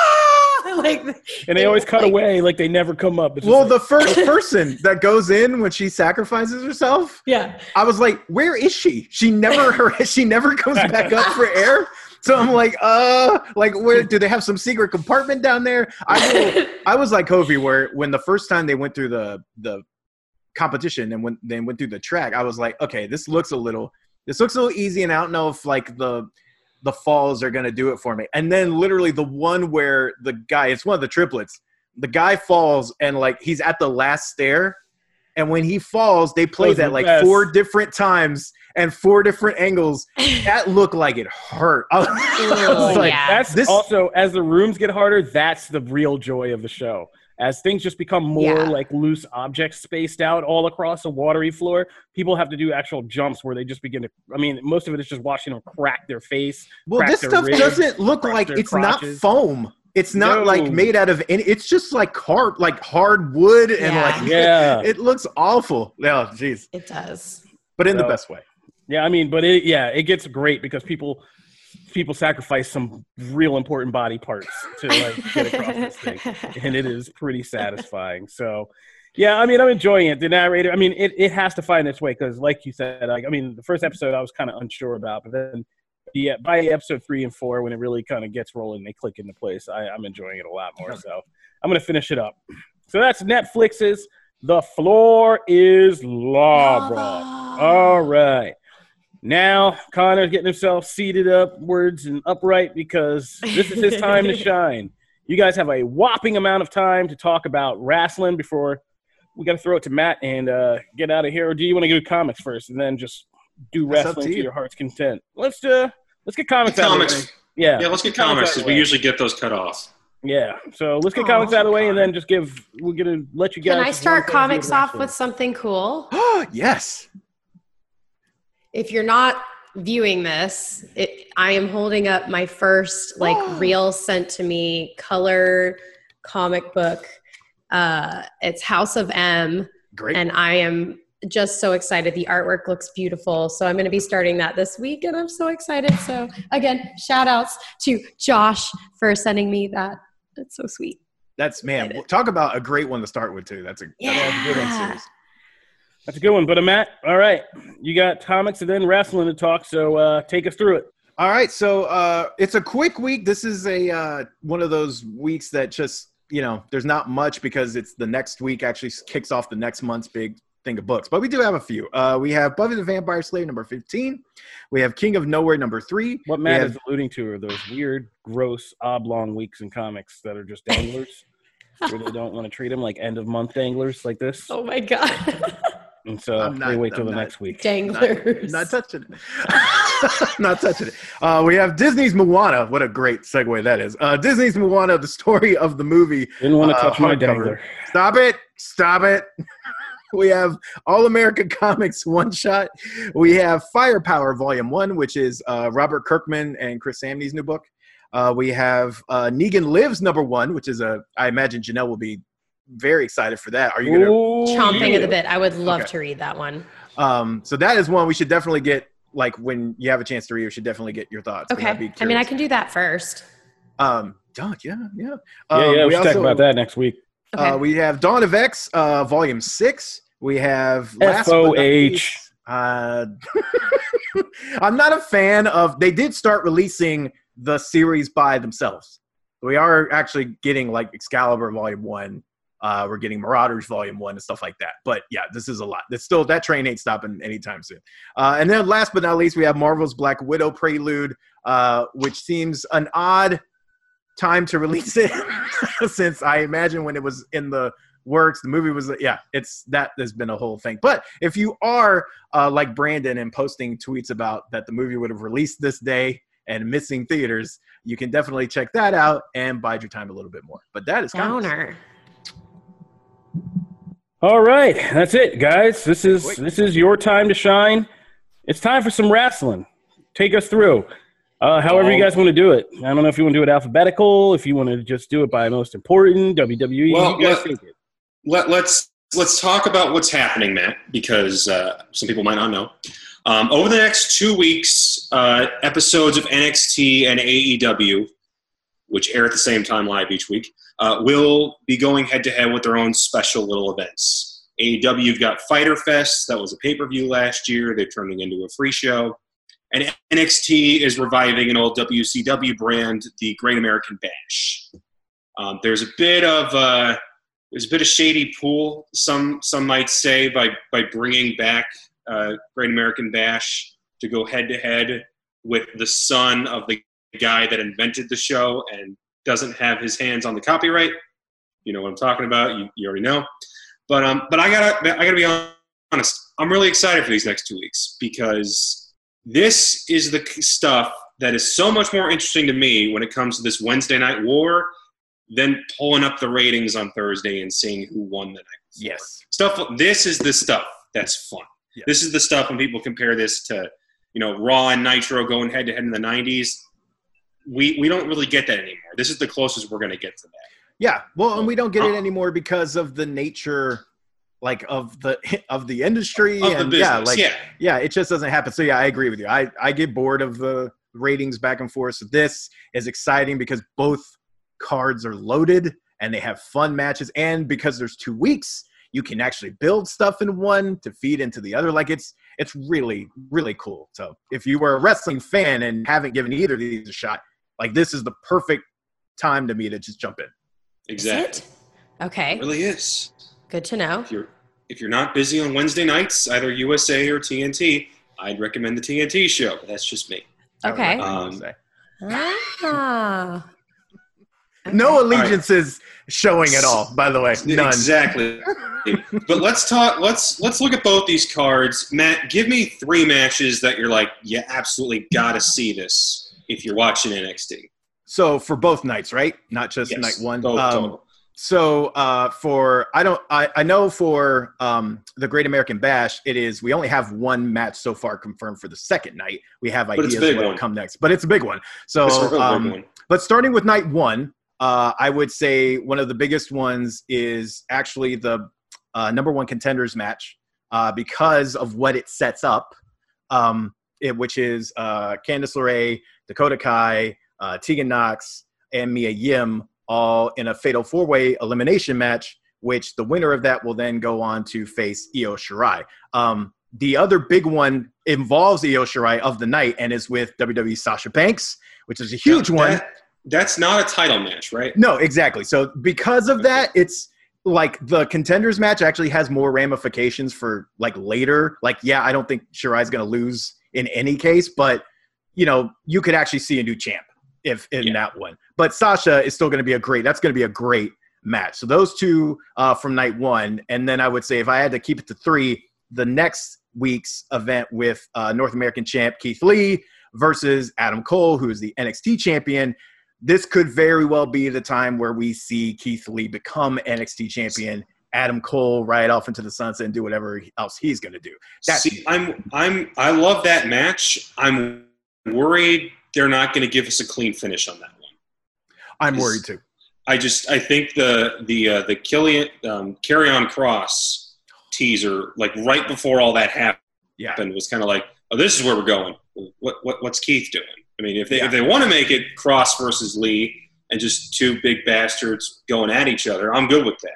D: Ah, like,
B: And they always cut
D: like-
B: away like they never come up. It's just
C: well,
B: like-
C: the first person that goes in when she sacrifices herself,
D: Yeah.
C: I was like, where is she? She never her she never comes back up for air. So I'm like, uh, like where do they have some secret compartment down there? I will, I was like Kofi, where when the first time they went through the the competition and when they went through the track, I was like, okay, this looks a little this looks a little easy, and I don't know if like the the falls are gonna do it for me. And then literally the one where the guy, it's one of the triplets, the guy falls and like he's at the last stair. And when he falls, they play
B: Those are
C: that
B: the
C: like
B: best.
C: four different times and four different angles. That looked like it hurt. I was, I was
D: Ooh,
C: like,
D: yeah.
B: That's
C: this-
B: also as the rooms get harder. That's the real joy of the show. As things just become more
D: Yeah.
B: like loose objects spaced out all across a watery floor, people have to do actual jumps where they just begin to. I mean, most of it is just watching them crack their face.
C: well,
B: crack
C: this
B: their
C: stuff
B: ribs,
C: doesn't look
B: crack
C: like
B: their
C: it's
B: crotches.
C: not foam. It's not
B: No.
C: like made out of any. It's just like hard, like hard wood, and
D: Yeah.
C: like
B: Yeah.
C: it looks awful. Yeah, jeez,
D: It does.
C: but in the
B: So-
C: best way.
B: Yeah, I mean, but it, yeah, it gets great because people people sacrifice some real important body parts to like get across this thing, and it is pretty satisfying. So, yeah, I mean, I'm enjoying it. The narrator, I mean, it, it has to find its way because, like you said, like I mean, the first episode I was kind of unsure about, but then yeah, by episode three and four, when it really kind of gets rolling, they click into place. I, I'm enjoying it a lot more. So I'm gonna finish it up. So that's Netflix's The Floor is Lava. All right. Now Connor's getting himself seated upwards and upright because this is his time to shine. You guys have a whopping amount of time to talk about wrestling before we got to throw it to Matt and uh, get out of here. Or do you want to do comics first and then just do
C: That's up
B: wrestling
C: to
B: to
C: you.
B: your heart's content? Let's uh, let's get comics out of the way.
E: Comics.
B: Yeah,
E: Yeah, let's get comics
B: out
E: because
B: of the
E: we
B: way.
E: usually get those cut off.
B: Yeah, so let's get
D: Aw,
B: comics out of the way and
C: Connor.
B: then just give. We're gonna let you guys.
D: Can I
B: just
D: start
B: run through
D: comics
B: the
D: off
B: wrestling.
D: with something cool?
C: Yes.
D: If you're not viewing this, it, I am holding up my first like real sent to me color comic book. Uh, it's House of M,
C: Great.
D: and I am just so excited. The artwork looks beautiful. So I'm going to be starting that this week, and I'm so excited. So again, shout outs to Josh for sending me that. That's so sweet.
C: That's, man, we'll talk about a great one to start with, too. That's a,
D: yeah.
C: that's a good one, series.
B: That's a good one. But, uh, Matt, all right. You got comics and then wrestling to talk, so uh, take us through it.
C: All right. So uh, it's a quick week. This is a uh, one of those weeks that just, you know, there's not much because it's the next week actually kicks off the next month's big thing of books. But we do have a few. Uh, we have Buffy the Vampire Slayer, number fifteen. We have King of Nowhere, number three.
B: What Matt
C: have,
B: is alluding to are those weird, gross, oblong weeks in comics that are just danglers. Where they don't want to treat them like end-of-month danglers like this.
D: Oh, my God.
B: And so
C: not,
B: they wait till
C: I'm
B: the
C: not,
B: next week.
D: Danglers.
C: Not, not touching it. Not touching it. Uh, we have Disney's Moana. What a great segue that is. Uh, Disney's Moana, the story of the movie.
B: Didn't want to
C: uh,
B: touch my
C: hardcover.
B: dangler.
C: Stop it. Stop it. We have All American Comics One Shot. We have Firepower Volume One, which is uh, Robert Kirkman and Chris Samney's new book. Uh, we have uh, Negan Lives number one, which is a. I imagine Janelle will be very excited for that. Are you gonna
B: Ooh,
D: chomping
B: yeah.
D: at the bit? I would love
C: Okay.
D: to read that one.
C: Um, so that is one we should definitely get. Like when you have a chance to read, you should definitely get your thoughts. 'cause I'd be
D: Okay. I mean, I
C: curious.
D: can do that first.
C: Um, Dawn, yeah, yeah.
B: Yeah,
C: Um,
B: yeah,
C: we
B: we should talk
C: also-
B: about that next week.
D: Okay.
C: Uh, we have Dawn of X, uh, Volume Six. We have last
B: F O
C: but not
B: H.
C: least, Uh, I'm not a fan of. They did start releasing the series by themselves. We are actually getting like Excalibur Volume One. Uh, we're getting Marauders Volume One and stuff like that. But yeah, this is a lot. It's still that train ain't stopping anytime soon. Uh, and then last but not least, we have Marvel's Black Widow Prelude, uh, which seems an odd time to release it since I imagine when it was in the works, the movie was, yeah, it's that has been a whole thing. But if you are uh, like Brandon and posting tweets about that the movie would have released this day and missing theaters, you can definitely check that out and bide your time a little bit more. But that is comics.
D: Downer.
B: All right, that's it, guys. This is
C: Wait.
B: this is your time to shine. It's time for some wrestling. Take us through. Uh, however you guys want to do it. I don't know if you want to do it alphabetical, if you want to just do it by most important, W W E.
E: Well,
B: you guys
E: let-
B: take it.
E: Let, let's let's talk about what's happening, Matt, because uh, some people might not know. Um, over the next two weeks, uh, episodes of N X T and A E W, which air at the same time live each week, uh, will be going head-to-head with their own special little events. A E W've got Fyter Fest. That was a pay-per-view last year. They're turning into a free show. And N X T is reviving an old W C W brand, the Great American Bash. Um, there's a bit of... Uh, There's a bit of shady pool, some some might say, by by bringing back uh, Great American Bash to go head to head with the son of the guy that invented the show and doesn't have his hands on the copyright. You know what I'm talking about. You, you already know. But um, but I gotta I gotta be honest. I'm really excited for these next two weeks because this is the stuff that is so much more interesting to me when it comes to this Wednesday Night War than pulling up the ratings on Thursday and seeing who won the night before.
C: Yes.
E: Stuff. This is the stuff that's fun.
C: Yeah.
E: This is the stuff when people compare this to, you know, Raw and Nitro going head to head in the nineties. We we don't really get that anymore. This is the closest we're going to get to that.
C: Yeah. Well, and we don't get it anymore because of the nature, like of the of the industry
E: Of the
C: and
E: business,
C: yeah, like
E: yeah.
C: yeah, it just doesn't happen. So yeah, I agree with you. I I get bored of the ratings back and forth. So this is exciting because both cards are loaded and they have fun matches, and because there's two weeks, you can actually build stuff in one to feed into the other. Like it's it's really really cool. So if you were a wrestling fan and haven't given either of these a shot, like this is the perfect time to me to just jump in.
E: Exactly.
D: Is it? Okay.
E: It really is.
D: Good to know.
E: If you're if you're not busy on Wednesday nights, either U S A or T N T, I'd recommend the T N T show. But that's just me.
D: Okay.
E: Um,
D: Ah.
C: No allegiances showing at all, by the way. None.
E: Exactly. But let's talk. Let's let's look at both these cards. Matt, give me three matches that you're like, you absolutely got to see this if you're watching N X T.
C: So for both nights, right? Not just
E: Yes,
C: night one.
E: both
C: Um,
E: total.
C: so uh, for I don't I, I know for um, the Great American Bash, it is we only have one match so far confirmed for the second night. We have
E: But it's
C: ideas
E: a big
C: what will
E: one.
C: come next, but it's a big one. So
E: It's a real big
C: um,
E: one.
C: but starting with night one, uh, I would say one of the biggest ones is actually the uh, number one contenders match uh, because of what it sets up, um, it, which is uh, Candice LeRae, Dakota Kai, uh, Tegan Nox, and Mia Yim all in a fatal four-way elimination match, which the winner of that will then go on to face Io Shirai. Um, the other big one involves Io Shirai of the night and is with W W E Sasha Banks, which is a huge
E: that,
C: one.
E: That, that's not a title match, right?
C: No, exactly. So because of that, it's like the contenders match actually has more ramifications for like later. Like, yeah, I don't think Shirai's going to lose in any case, but you know, you could actually see a new champ if in yeah. that one. But Sasha is still going to be a great, that's going to be a great match. So those two uh, from night one. And then I would say if I had to keep it to three, the next week's event with uh, North American champ Keith Lee versus Adam Cole, who is the N X T champion. This could very well be the time where we see Keith Lee become N X T champion, Adam Cole ride off into the sunset and do whatever else he's going to do.
E: That's- see, I'm, I'm, I love that match. I'm worried they're not going to give us a clean finish on that one.
C: I'm worried too.
E: I just, I think the, the, uh, the Killian, um, Karrion Kross teaser, like right before all that happened,
C: yeah.
E: was kind of like, oh, this is where we're going. What, what, what's Keith doing? I mean, if they,
C: yeah.
E: if they want to make it Kross versus Lee and just two big bastards going at each other, I'm good with that.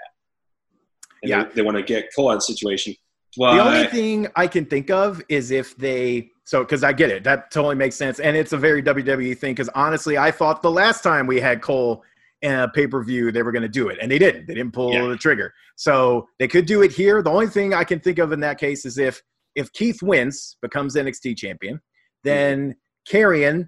E: And
C: yeah.
E: they, they want to get Cole out of the situation. Well,
C: the only thing I can think of is if they, so, because I get it. That totally makes sense. And it's a very W W E thing because honestly, I thought the last time we had Cole in a pay-per-view, they were going to do it. And they didn't. They didn't pull yeah. the trigger. So they could do it here. The only thing I can think of in that case is if if Keith wins, becomes N X T champion, then mm-hmm. Karrion,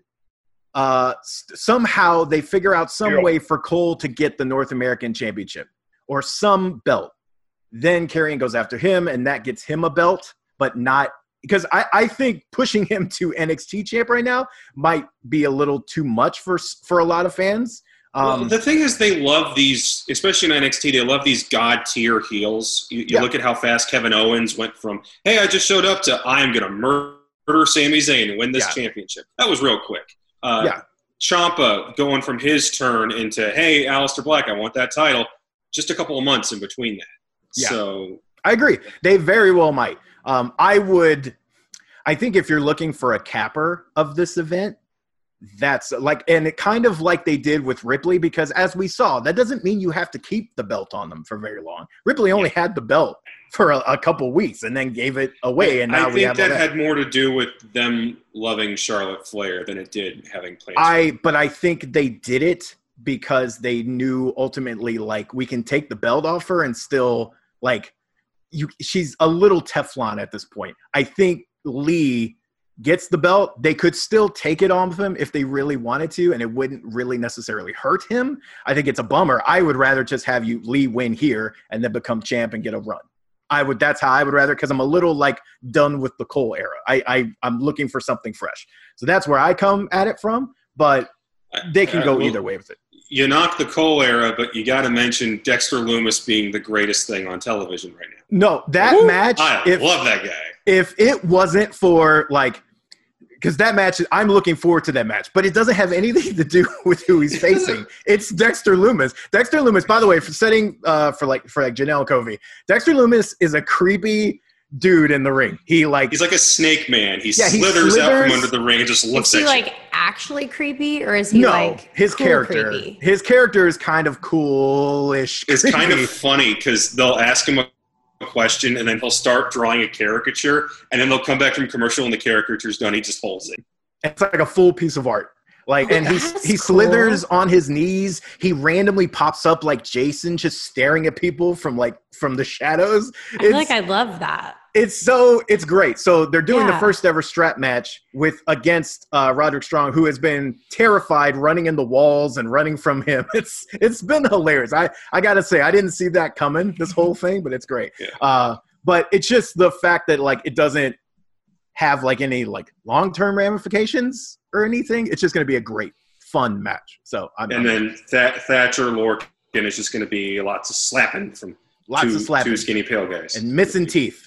C: uh, somehow they figure out some yeah. way for Cole to get the North American championship or some belt. Then Karrion goes after him, and that gets him a belt, but not – because I, I think pushing him to N X T champ right now might be a little too much for for a lot of fans. Um,
E: well, the thing is they love these – especially in N X T, they love these God-tier heels. You, you yeah. look at how fast Kevin Owens went from, hey, I just showed up to I am going to murder Sami Zayn and win this yeah. championship. That was real quick. Uh,
C: yeah.
E: Ciampa going from his turn into, hey, Aleister Black, I want that title. Just a couple of months in between that.
C: Yeah.
E: So
C: I agree. They very well might. Um, I would – I think if you're looking for a capper of this event, that's like – and it kind of like they did with Ripley because as we saw, that doesn't mean you have to keep the belt on them for very long. Ripley only yeah. had the belt for a, a couple weeks and then gave it away. And now
E: I
C: we
E: think
C: have
E: that,
C: that
E: had more to do with them loving Charlotte Flair than it did having plans.
C: I But I think they did it because they knew ultimately like we can take the belt off her and still – like you, she's a little Teflon at this point. I think Lee gets the belt. They could still take it off him if they really wanted to, and it wouldn't really necessarily hurt him. I think it's a bummer. I would rather just have you Lee win here and then become champ and get a run. I would. That's how I would rather because I'm a little like done with the Cole era. I, I I'm looking for something fresh. So that's where I come at it from. But they can go either way with it.
E: You knock the Cole era, but you got to mention Dexter Lumis being the greatest thing on television right now.
C: No, that Woo! match.
E: I
C: if,
E: love that guy.
C: If it wasn't for like, because that match, I'm looking forward to that match, but it doesn't have anything to do with who he's facing. It's Dexter Lumis. Dexter Lumis, by the way, for setting uh, for like for like Janelle Covey, Dexter Lumis is a creepy dude in the ring. He like
E: he's like a snake man. He,
C: yeah, he
E: slithers,
C: slithers
E: out from under the ring and just looks
D: is he
E: at
D: like
E: you.
D: Actually creepy, or is he
C: no,
D: like
C: his
D: cool
C: character?
D: Creepy?
C: His character is kind of coolish.
E: It's
C: creepy.
E: kind of funny because they'll ask him a question and then he'll start drawing a caricature and then they'll come back from commercial and the caricature's done. He just holds it.
C: It's like a full piece of art. Like, and he he slithers on his knees. He randomly pops up like Jason, just staring at people from like from the shadows.
D: I feel like I love that.
C: It's so it's great. So they're doing
D: Yeah.
C: the first ever strap match with against uh, Roderick Strong, who has been terrified running in the walls and running from him. It's it's been hilarious. I I gotta say I didn't see that coming. This whole thing, but it's great.
E: Yeah.
C: Uh, but it's just the fact that like it doesn't have like any like long term ramifications or anything. It's just going to be a great fun match. So I'm
E: And then Th- Thatcher Lorcan is just going to be lots of slapping from
C: Lots
E: two,
C: of slapping.
E: two skinny pale guys
C: and missing teeth.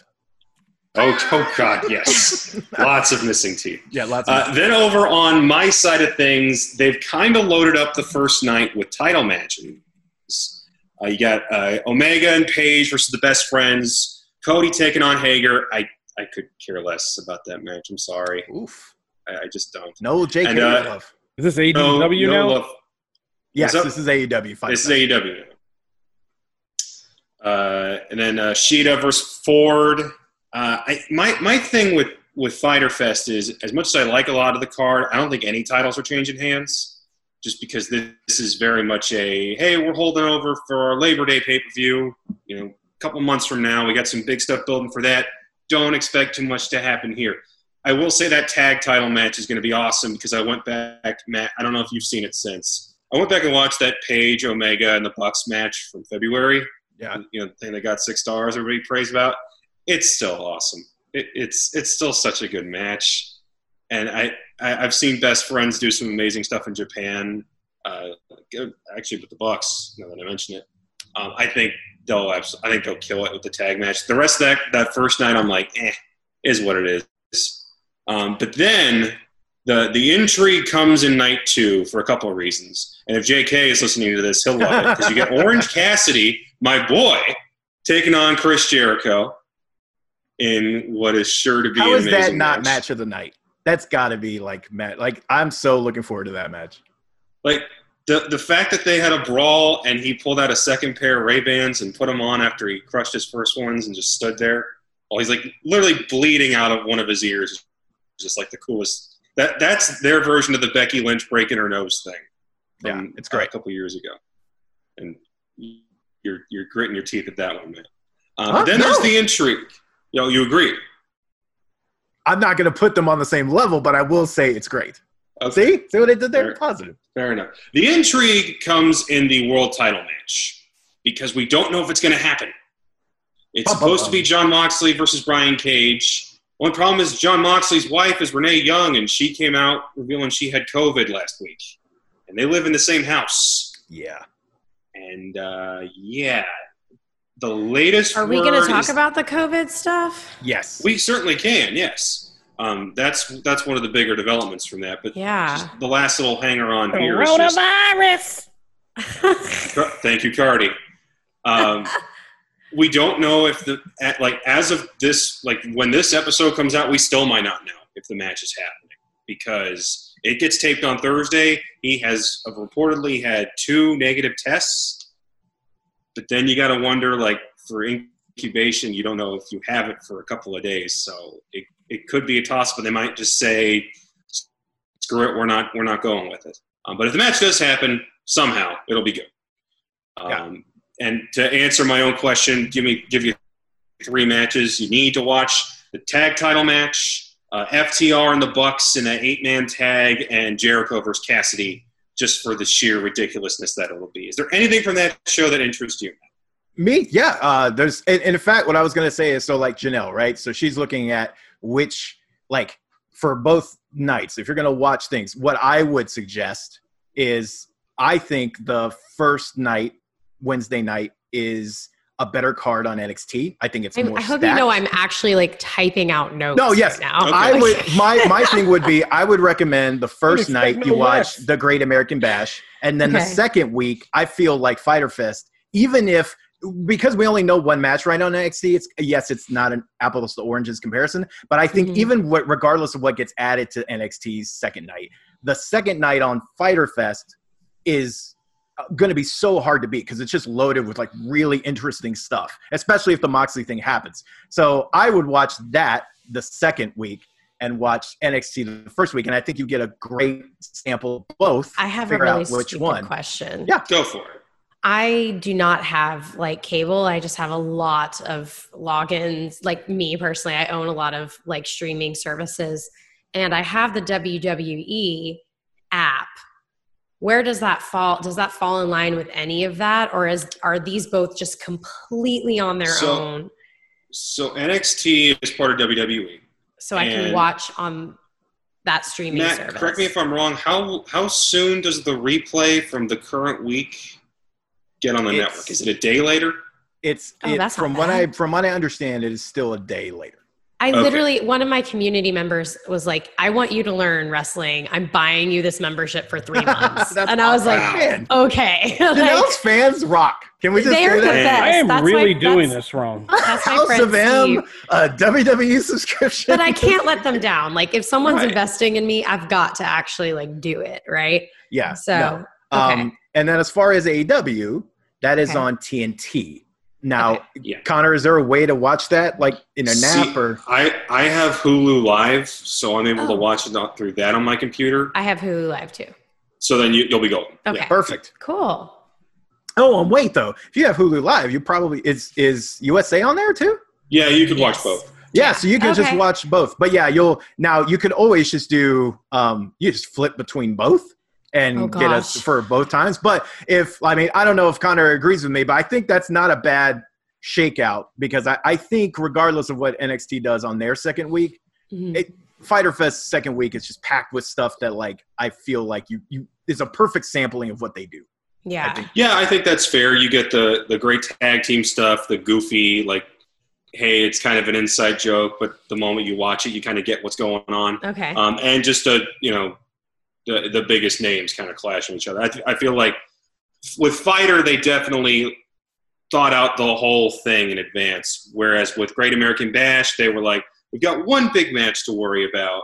E: Oh, oh God, yes. Lots of missing teeth.
C: Yeah, lots of
E: Uh, then over on my side of things, they've kind of loaded up the first night with title matches. Uh, you got uh, Omega and Paige versus the Best Friends, Cody taking on Hager. I, I could care less about that match. I'm sorry.
C: Oof.
E: I, I just don't.
C: No J K
E: And, uh,
C: love.
B: Is this A E W
E: no,
B: now?
E: no love.
C: Yes,
E: What's up?
C: this is A E W. Fight
E: This is
C: Fest.
E: A E W. Uh, and then uh, Shida versus Ford. Uh, I, my my thing with, with Fyter Fest is, as much as I like a lot of the card, I don't think any titles are changing hands. Just because this, this is very much a, hey, we're holding over for our Labor Day pay-per-view. You know, a couple months from now, we got some big stuff building for that. Don't expect too much to happen here. I will say that tag title match is going to be awesome because I went back, Matt, I don't know if you've seen it since. I went back and watched that Paige, Omega, and the Bucks match from February.
C: Yeah.
E: You know, the thing that got six stars everybody praised about. It's still awesome. It, it's it's still such a good match. And I, I, I've seen Best Friends do some amazing stuff in Japan, uh, actually with the Bucks, now that I mention it. Um, I think they'll abs- I think they'll kill it with the tag match. The rest of that, that first night, I'm like, eh, is what it is. Um, but then the the intrigue comes in night two for a couple of reasons. And if J K is listening to this, he'll love it because you get Orange Cassidy, my boy, taking on Chris Jericho in what is sure to be
C: How
E: an
C: is that
E: amazing
C: not
E: match.
C: match of the night? That's got to be like match. Like I'm so looking forward to that match.
E: Like the the fact that they had a brawl and he pulled out a second pair of Ray-Bans and put them on after he crushed his first ones and just stood there. Well, he's like literally bleeding out of one of his ears. It's just like the coolest. That that's their version of the Becky Lynch breaking her nose thing.
C: Yeah,
E: from,
C: it's great.
E: uh, a couple years ago, and you're you're gritting your teeth at that one, man. Um,
C: Huh?
E: but then
C: No.
E: there's the intrigue. You know, you agree?
C: I'm not going to put them on the same level, but I will say it's great.
E: Okay.
C: See? See what they did there?
E: Fair.
C: Positive.
E: Fair enough. The intrigue comes in the world title match because we don't know if it's going to happen. It's
C: Bum, bum,
E: supposed to
C: bum.
E: be John Moxley versus Brian Cage. One problem is John Moxley's wife is Renee Young, and she came out revealing she had COVID last week. And they live in the same house.
C: Yeah.
E: And, uh, yeah, the latest
D: Are we going to
E: word
D: talk
E: is-
D: about the COVID stuff?
C: Yes.
E: We certainly can, yes. Um, that's that's one of the bigger developments from that. But
D: Yeah.
E: just the last little hanger on here is just,
B: Coronavirus.
E: thank you, Cardi. Um, we don't know if the at, like as of this like when this episode comes out, we still might not know if the match is happening because it gets taped on Thursday. He has uh, reportedly had two negative tests, but then you got to wonder like for incubation, you don't know if you have it for a couple of days, so it it could be a toss. But they might just say, "Screw it, we're not we're not going with it." Um, but if the match does happen, somehow it'll be good. Um,
C: Yeah.
E: And to answer my own question, give me give you three matches. You need to watch the tag title match, uh, F T R and the Bucks in an eight-man tag, and Jericho versus Cassidy, just for the sheer ridiculousness that it'll be. Is there anything from that show that interests you?
C: Me? Yeah. Uh, there's, and, and in fact, what I was going to say is, so like Janelle, right? So she's looking at which, like for both nights, if you're going to watch things, what I would suggest is I think the first night, Wednesday night, is a better card on N X T. I think it's
D: I'm-
C: more
D: I hope
C: stacked.
D: you know I'm actually like typing out notes
C: No, yes.
D: right now.
E: Okay.
C: I would my my thing would be I would recommend the first
B: expect
C: night you
B: no
C: watch
B: less.
C: the Great American Bash, and then the
D: Okay.
C: second week I feel like Fyter Fest, even if because we only know one match right on N X T, it's yes, it's not an apples to oranges comparison, but I think
D: Mhm.
C: even what, regardless of what gets added to N X T's second night, the second night on Fyter Fest is going to be so hard to beat because it's just loaded with like really interesting stuff, especially if the Moxley thing happens. So I would watch that the second week and watch N X T the first week, and I think you get a great sample of both.
D: I have a
C: figure
D: really
C: out which
D: stupid
C: one.
D: question.
C: Yeah.
E: Go for it.
D: I do not have like cable. I just have a lot of logins. Like me personally, I own a lot of like streaming services, and I have the W W E app. Where does that fall? Does that fall in line with any of that, or is are these both just completely on their
E: So-
D: own?
E: So N X T is part of W W E.
D: So I can
E: and-
D: watch on that streaming
E: Matt,
D: service.
E: correct me if I'm wrong. How how soon does the replay from the current week get on the
C: It's-
E: network? Is it a day later?
C: It's
D: Oh,
C: it,
D: that's not
C: from what I
D: bad.
C: from what I understand, it is still a day later.
D: I
E: Okay.
D: literally, one of my community members was like, I want you to learn wrestling. I'm buying you this membership for three months.
C: That's
D: And I was like,
E: awesome.
C: Man,
D: okay. Like,
C: Janelle's fans rock. Can we just
D: they're
C: say
D: the
C: that?
D: best.
B: I am
D: That's
B: really
D: my-
B: doing
D: that's-
B: this wrong.
D: That's my
C: House
D: friend
C: of M,
D: Steve.
C: a W W E subscription.
D: But I can't let them down. Like if someone's
C: Right.
D: investing in me, I've got to actually like do it. Right.
C: Yeah.
D: So,
C: no.
D: okay.
C: Um, and then as far as A E W, that is
D: Okay.
C: on T N T. Now,
D: Okay.
E: Yeah.
C: Connor, is there a way to watch that, like in a nap
E: See,
C: or?
E: I, I have Hulu Live, so I'm able
D: Oh.
E: to watch it not through that on my computer.
D: I have Hulu Live too.
E: So then you, you'll be golden.
D: Okay.
E: Yeah.
C: Perfect.
D: Cool.
C: Oh, and wait though, if you have Hulu Live, you probably is is U S A on there too?
E: Yeah, you could watch
D: Yes.
E: both.
C: Yeah, so you can just
D: Okay.
C: watch both. But yeah, you'll now you could always just do um you just flip between both and
D: Oh,
C: get us
D: gosh.
C: for both times. But if I mean, I don't know if Connor agrees with me, but I think that's not a bad shakeout because I, I think regardless of what N X T does on their second week,
D: Mhm.
C: it, Fighter Fest second week is just packed with stuff that like I feel like you you is a perfect sampling of what they do. I
D: Yeah.
C: think.
E: Yeah, I think that's fair. You get the the great tag team stuff, the goofy, like, hey, it's kind of an inside joke, but the moment you watch it, you kind of get what's going on.
D: Okay.
E: Um, and just a, you know, the the biggest names kind of clashing each other. I, th- I feel like with Fighter, they definitely thought out the whole thing in advance. Whereas with Great American Bash, they were like, we've got one big match to worry about,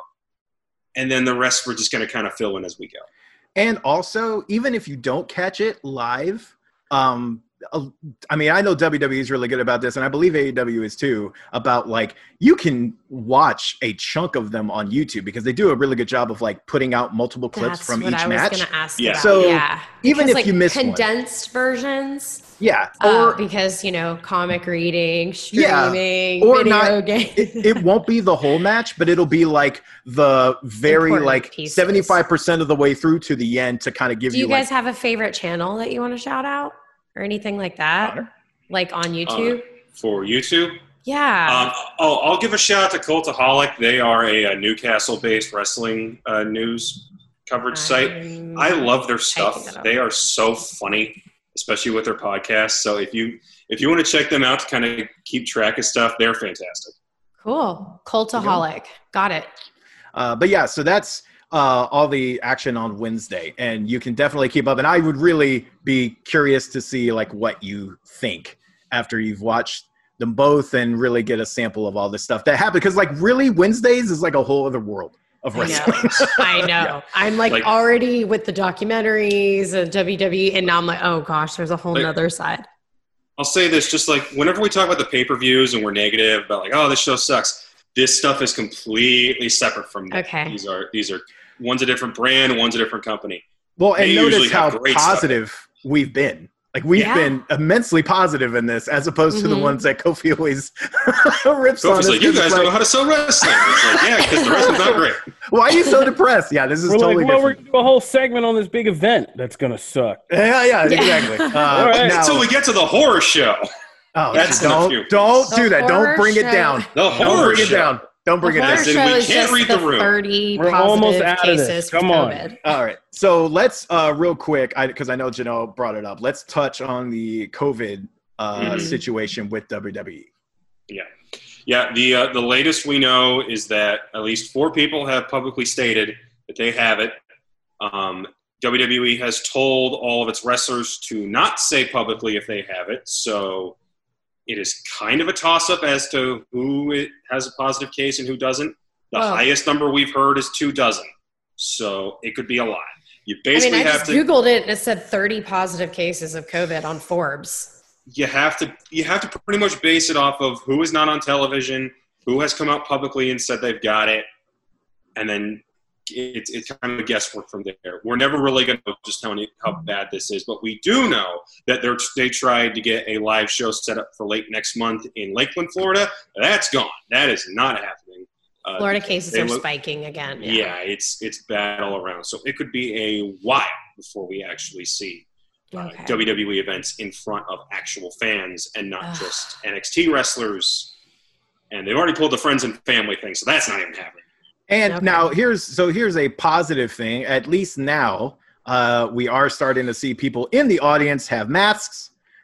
E: and then the rest we're just going to kind of fill in as we go.
C: And also, even if you don't catch it live, um, uh, I mean, I know W W E is really good about this, and I believe A E W is too, about like you can watch a chunk of them on YouTube because they do a really good job of like putting out multiple clips
D: That's
C: from
D: what
C: each
D: I was
C: match.
D: going to ask
E: Yeah.
D: about.
C: So,
D: yeah.
C: even
D: Because,
C: if
D: like,
C: you miss one.
D: condensed versions,
C: Yeah,
D: uh,
C: or
D: because you know, comic reading,
C: Yeah,
D: streaming,
C: or
D: video
C: not-
D: games.
C: it, it won't be the whole match, but it'll be like the very
D: Important
C: like
D: pieces.
C: seventy-five percent of the way through to the end to kind of give
D: Do you
C: you
D: guys
C: like
D: have a favorite channel that you want to shout out or anything like that?
C: Connor?
D: Like on YouTube?
E: For YouTube,
D: yeah.
E: Um, oh, I'll give a shout out to Cultaholic. They are a, a Newcastle-based wrestling uh, news coverage site.
D: I'm-
E: I love their
D: that
E: stuff.
D: up.
E: They are so funny, especially with their podcast. So if you if you want to check them out to kind of keep track of stuff, they're fantastic.
D: Cool. Cultaholic. Got it.
C: Uh, but yeah, so that's uh, all the action on Wednesday, and you can definitely keep up. And I would really be curious to see like what you think after you've watched them both and really get a sample of all this stuff that happened. Because like really, Wednesdays is like a whole other world of
D: I know.
C: wrestling.
D: I know.
C: Yeah.
D: I'm like,
E: Like-
D: already with the documentaries and W W E, and now I'm like, oh gosh, there's a whole
E: Like-
D: nother side.
E: I'll say this, just like whenever we talk about the pay-per-views and we're negative about like, oh, this show sucks, this stuff is completely separate from that.
D: Okay.
E: These are these are one's a different brand, one's a different company.
C: Well, and
E: They
C: notice
E: usually
C: how
E: have great stuff.
C: positive we've been. Like we've
D: Yeah.
C: been immensely positive in this, as opposed to the
D: Mhm.
C: ones that Kofi always rips on.
E: Kofi's
C: us
E: like, you
C: 'cause
E: guys
C: it's
E: don't
C: like,
E: know how to sell wrestling. It's like, yeah, because the wrestling's not great.
C: Why are you so depressed? Yeah, this is
B: We're
C: totally
B: like, well, we're
C: different.
B: going to do a whole segment on this big event that's going to suck.
C: Yeah, yeah, exactly. Uh,
B: All right.
C: now-
E: Until we get to the horror show.
C: oh,
E: That's in a
C: don't
E: few.
C: don't
D: The
C: do that. Don't
D: horror
C: bring it
D: show.
C: down.
E: The
C: Don't
E: horror
C: bring it
E: show.
C: down. Don't bring
D: The
C: it
D: horror
C: down.
E: Then
D: show
E: we
D: is
E: can't
D: just
E: read
D: the,
E: the room.
D: thirty
B: We're
D: positive
B: almost out of this.
D: cases
B: Come
D: for
B: on.
D: COVID.
C: All right. So let's uh, real quick, because I, I know Janelle brought it up. Let's touch on the COVID uh,
E: Mhm.
C: situation with W W E.
E: Yeah, yeah. The uh, the latest we know is that at least four people have publicly stated that they have it. Um, W W E has told all of its wrestlers to not say publicly if they have it. So it is kind of a toss-up as to who it has a positive case and who doesn't. The
D: Well-
E: highest number we've heard is two dozen. So it could be a lot. You
D: I mean,
E: basically
D: I
E: have
D: just
E: to.
D: Googled it and it said thirty positive cases of COVID on Forbes.
E: you have to you have to pretty much base it off of who is not on television, who has come out publicly and said they've got it, and then it's it's kind of guesswork from there. We're never really going to just tell you how bad this is, but we do know that they they tried to get a live show set up for late next month in Lakeland, Florida. That's gone. That is not happening. Uh,
D: Florida
E: because
D: cases
E: they
D: are
E: look-
D: spiking again.
E: Yeah, it's it's bad all around. So it could be a while before we actually see uh,
D: Okay.
E: W W E events in front of actual fans and not
D: Ugh.
E: just N X T wrestlers. And they've already pulled the friends and family thing, so that's not even happening.
C: And
D: Okay.
C: now here's so here's a positive thing. At least now uh, we are starting to see people in the audience have masks.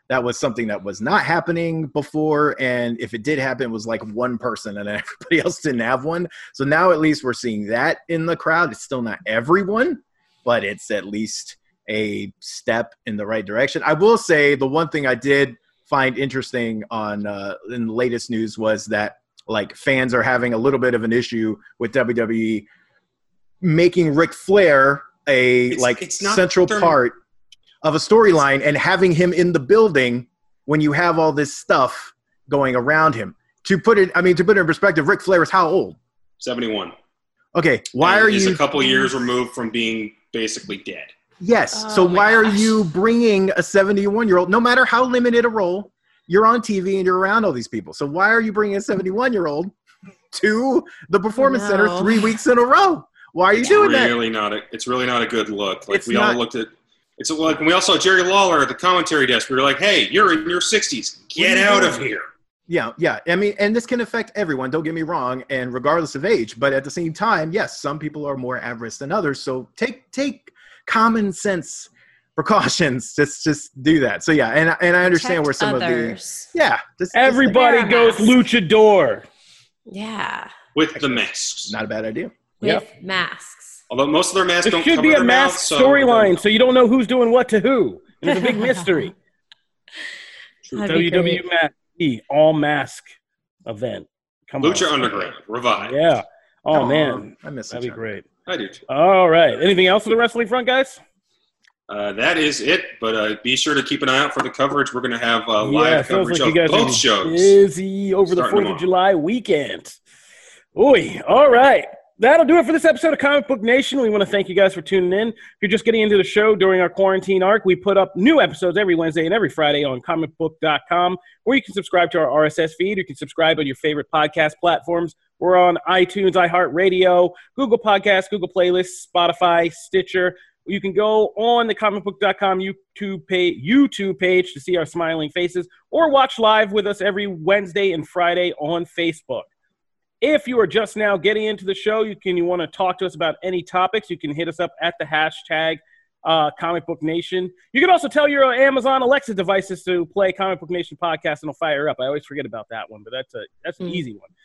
C: that was something that was not happening before. And if it did happen, it was like one person and everybody else didn't have one. So now at least we're seeing that in the crowd. It's still not everyone, but it's at least a step in the right direction. I will say the one thing I did find interesting on uh, in the latest news was that like fans are having a little bit of an issue with W W E making Ric Flair a
E: It's-
C: like
E: it's not
C: central
E: their-
C: part of a storyline and having him in the building when you have all this stuff going around him. To put it, I mean, to put it in perspective, Ric Flair is how old?
E: seventy-one.
C: Okay, why
E: And
C: are
E: he's
C: you?
E: a couple years removed from being basically dead.
C: Yes.
D: Oh
C: so
D: my
C: why are
D: gosh.
C: you bringing a seventy-one-year-old? No matter how limited a role, you're on T V and you're around all these people. So why are you bringing a seventy-one-year-old to the Performance
D: No.
C: Center three weeks in a row? Why are you
E: It's
C: doing that?
E: really not a. It's really not a good look. Like
C: It's
E: we
C: not-
E: all looked at. It's like when we all saw Jerry Lawler at the commentary desk. We were like, "Hey, you're in your sixties. Get
C: are you
E: out
C: doing?
E: of here."
C: Yeah, yeah. I mean, and this can affect everyone, don't get me wrong, and regardless of age. But at the same time, yes, some people are more avarice than others. So take take common sense precautions. Just just do that. So yeah, and and I understand
D: Protect
C: where some
D: others.
C: of the yeah. Just, just
B: Everybody
D: Wear a
B: goes
D: mask.
B: luchador.
D: Yeah.
E: With the masks.
C: not a bad idea.
D: With
B: Yep.
D: masks.
E: Although most of their masks
B: There
E: don't
B: should
E: cover
B: be a
E: their
B: mask
E: mouth, so
B: storyline, so you don't know who's doing what to who. And it's a big mystery.
D: That'd
B: W
D: be
B: W
D: great.
B: Mask, E, all mask event. Come
E: Lucha
B: on.
E: Underground revive.
B: Yeah. Oh,
C: Aw,
B: man.
C: I miss
B: That'd be
C: it.
B: great.
E: I do too.
B: All right. Anything else on the wrestling front, guys?
E: Uh, that is it. But uh, be sure to keep an eye out for the coverage. We're going to have uh,
B: Yeah,
E: live
B: it feels
E: coverage
B: like you
E: of
B: guys
E: both
B: are
E: shows.
B: busy over the
E: Starting
B: fourth of
E: tomorrow.
B: July weekend. Oy. All right. That'll do it for this episode of Comic Book Nation. We want to thank you guys for tuning in. If you're just getting into the show during our quarantine arc, we put up new episodes every Wednesday and every Friday on comic book dot com, where you can subscribe to our R S S feed. You can subscribe on your favorite podcast platforms. We're on iTunes, iHeartRadio, Google Podcasts, Google Playlists, Spotify, Stitcher. You can go on the comic book dot com YouTube page, YouTube page to see our smiling faces, or watch live with us every Wednesday and Friday on Facebook. If you are just now getting into the show, you can you want to talk to us about any topics, you can hit us up at the hashtag uh, Comic Book Nation. You can also tell your Amazon Alexa devices to play Comic Book Nation podcast, and it'll fire up. I always forget about that one, but that's a that's an
D: Mm.
B: easy one.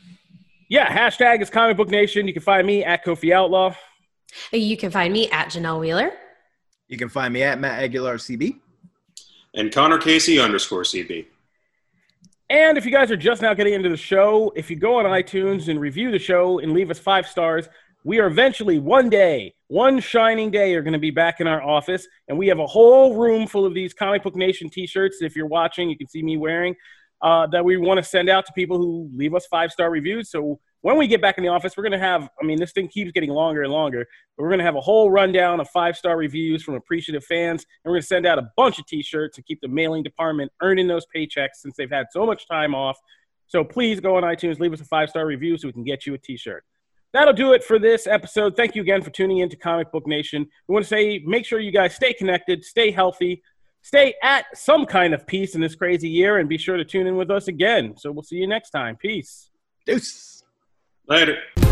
B: Yeah, hashtag is Comic Book Nation. You can find me at Kofi Outlaw.
D: You can find me at Janelle Wheeler.
C: You can find me at Matt Aguilar C B.
E: And Connor Casey underscore C B.
B: And if you guys are just now getting into the show, if you go on iTunes and review the show and leave us five stars, we are eventually one day, one shining day, are going to be back in our office, and we have a whole room full of these Comic Book Nation t-shirts. If you're watching, you can see me wearing, uh, that we want to send out to people who leave us five-star reviews. So when we get back in the office, we're going to have, I mean, this thing keeps getting longer and longer, but we're going to have a whole rundown of five-star reviews from appreciative fans, and we're going to send out a bunch of t-shirts to keep the mailing department earning those paychecks since they've had so much time off. So please go on iTunes, leave us a five-star review so we can get you a t-shirt. That'll do it for this episode. Thank you again for tuning in to Comic Book Nation. We want to say make sure you guys stay connected, stay healthy, stay at some kind of peace in this crazy year, and be sure to tune in with us again. So we'll see you next time. Peace.
C: Deuce.
E: Later.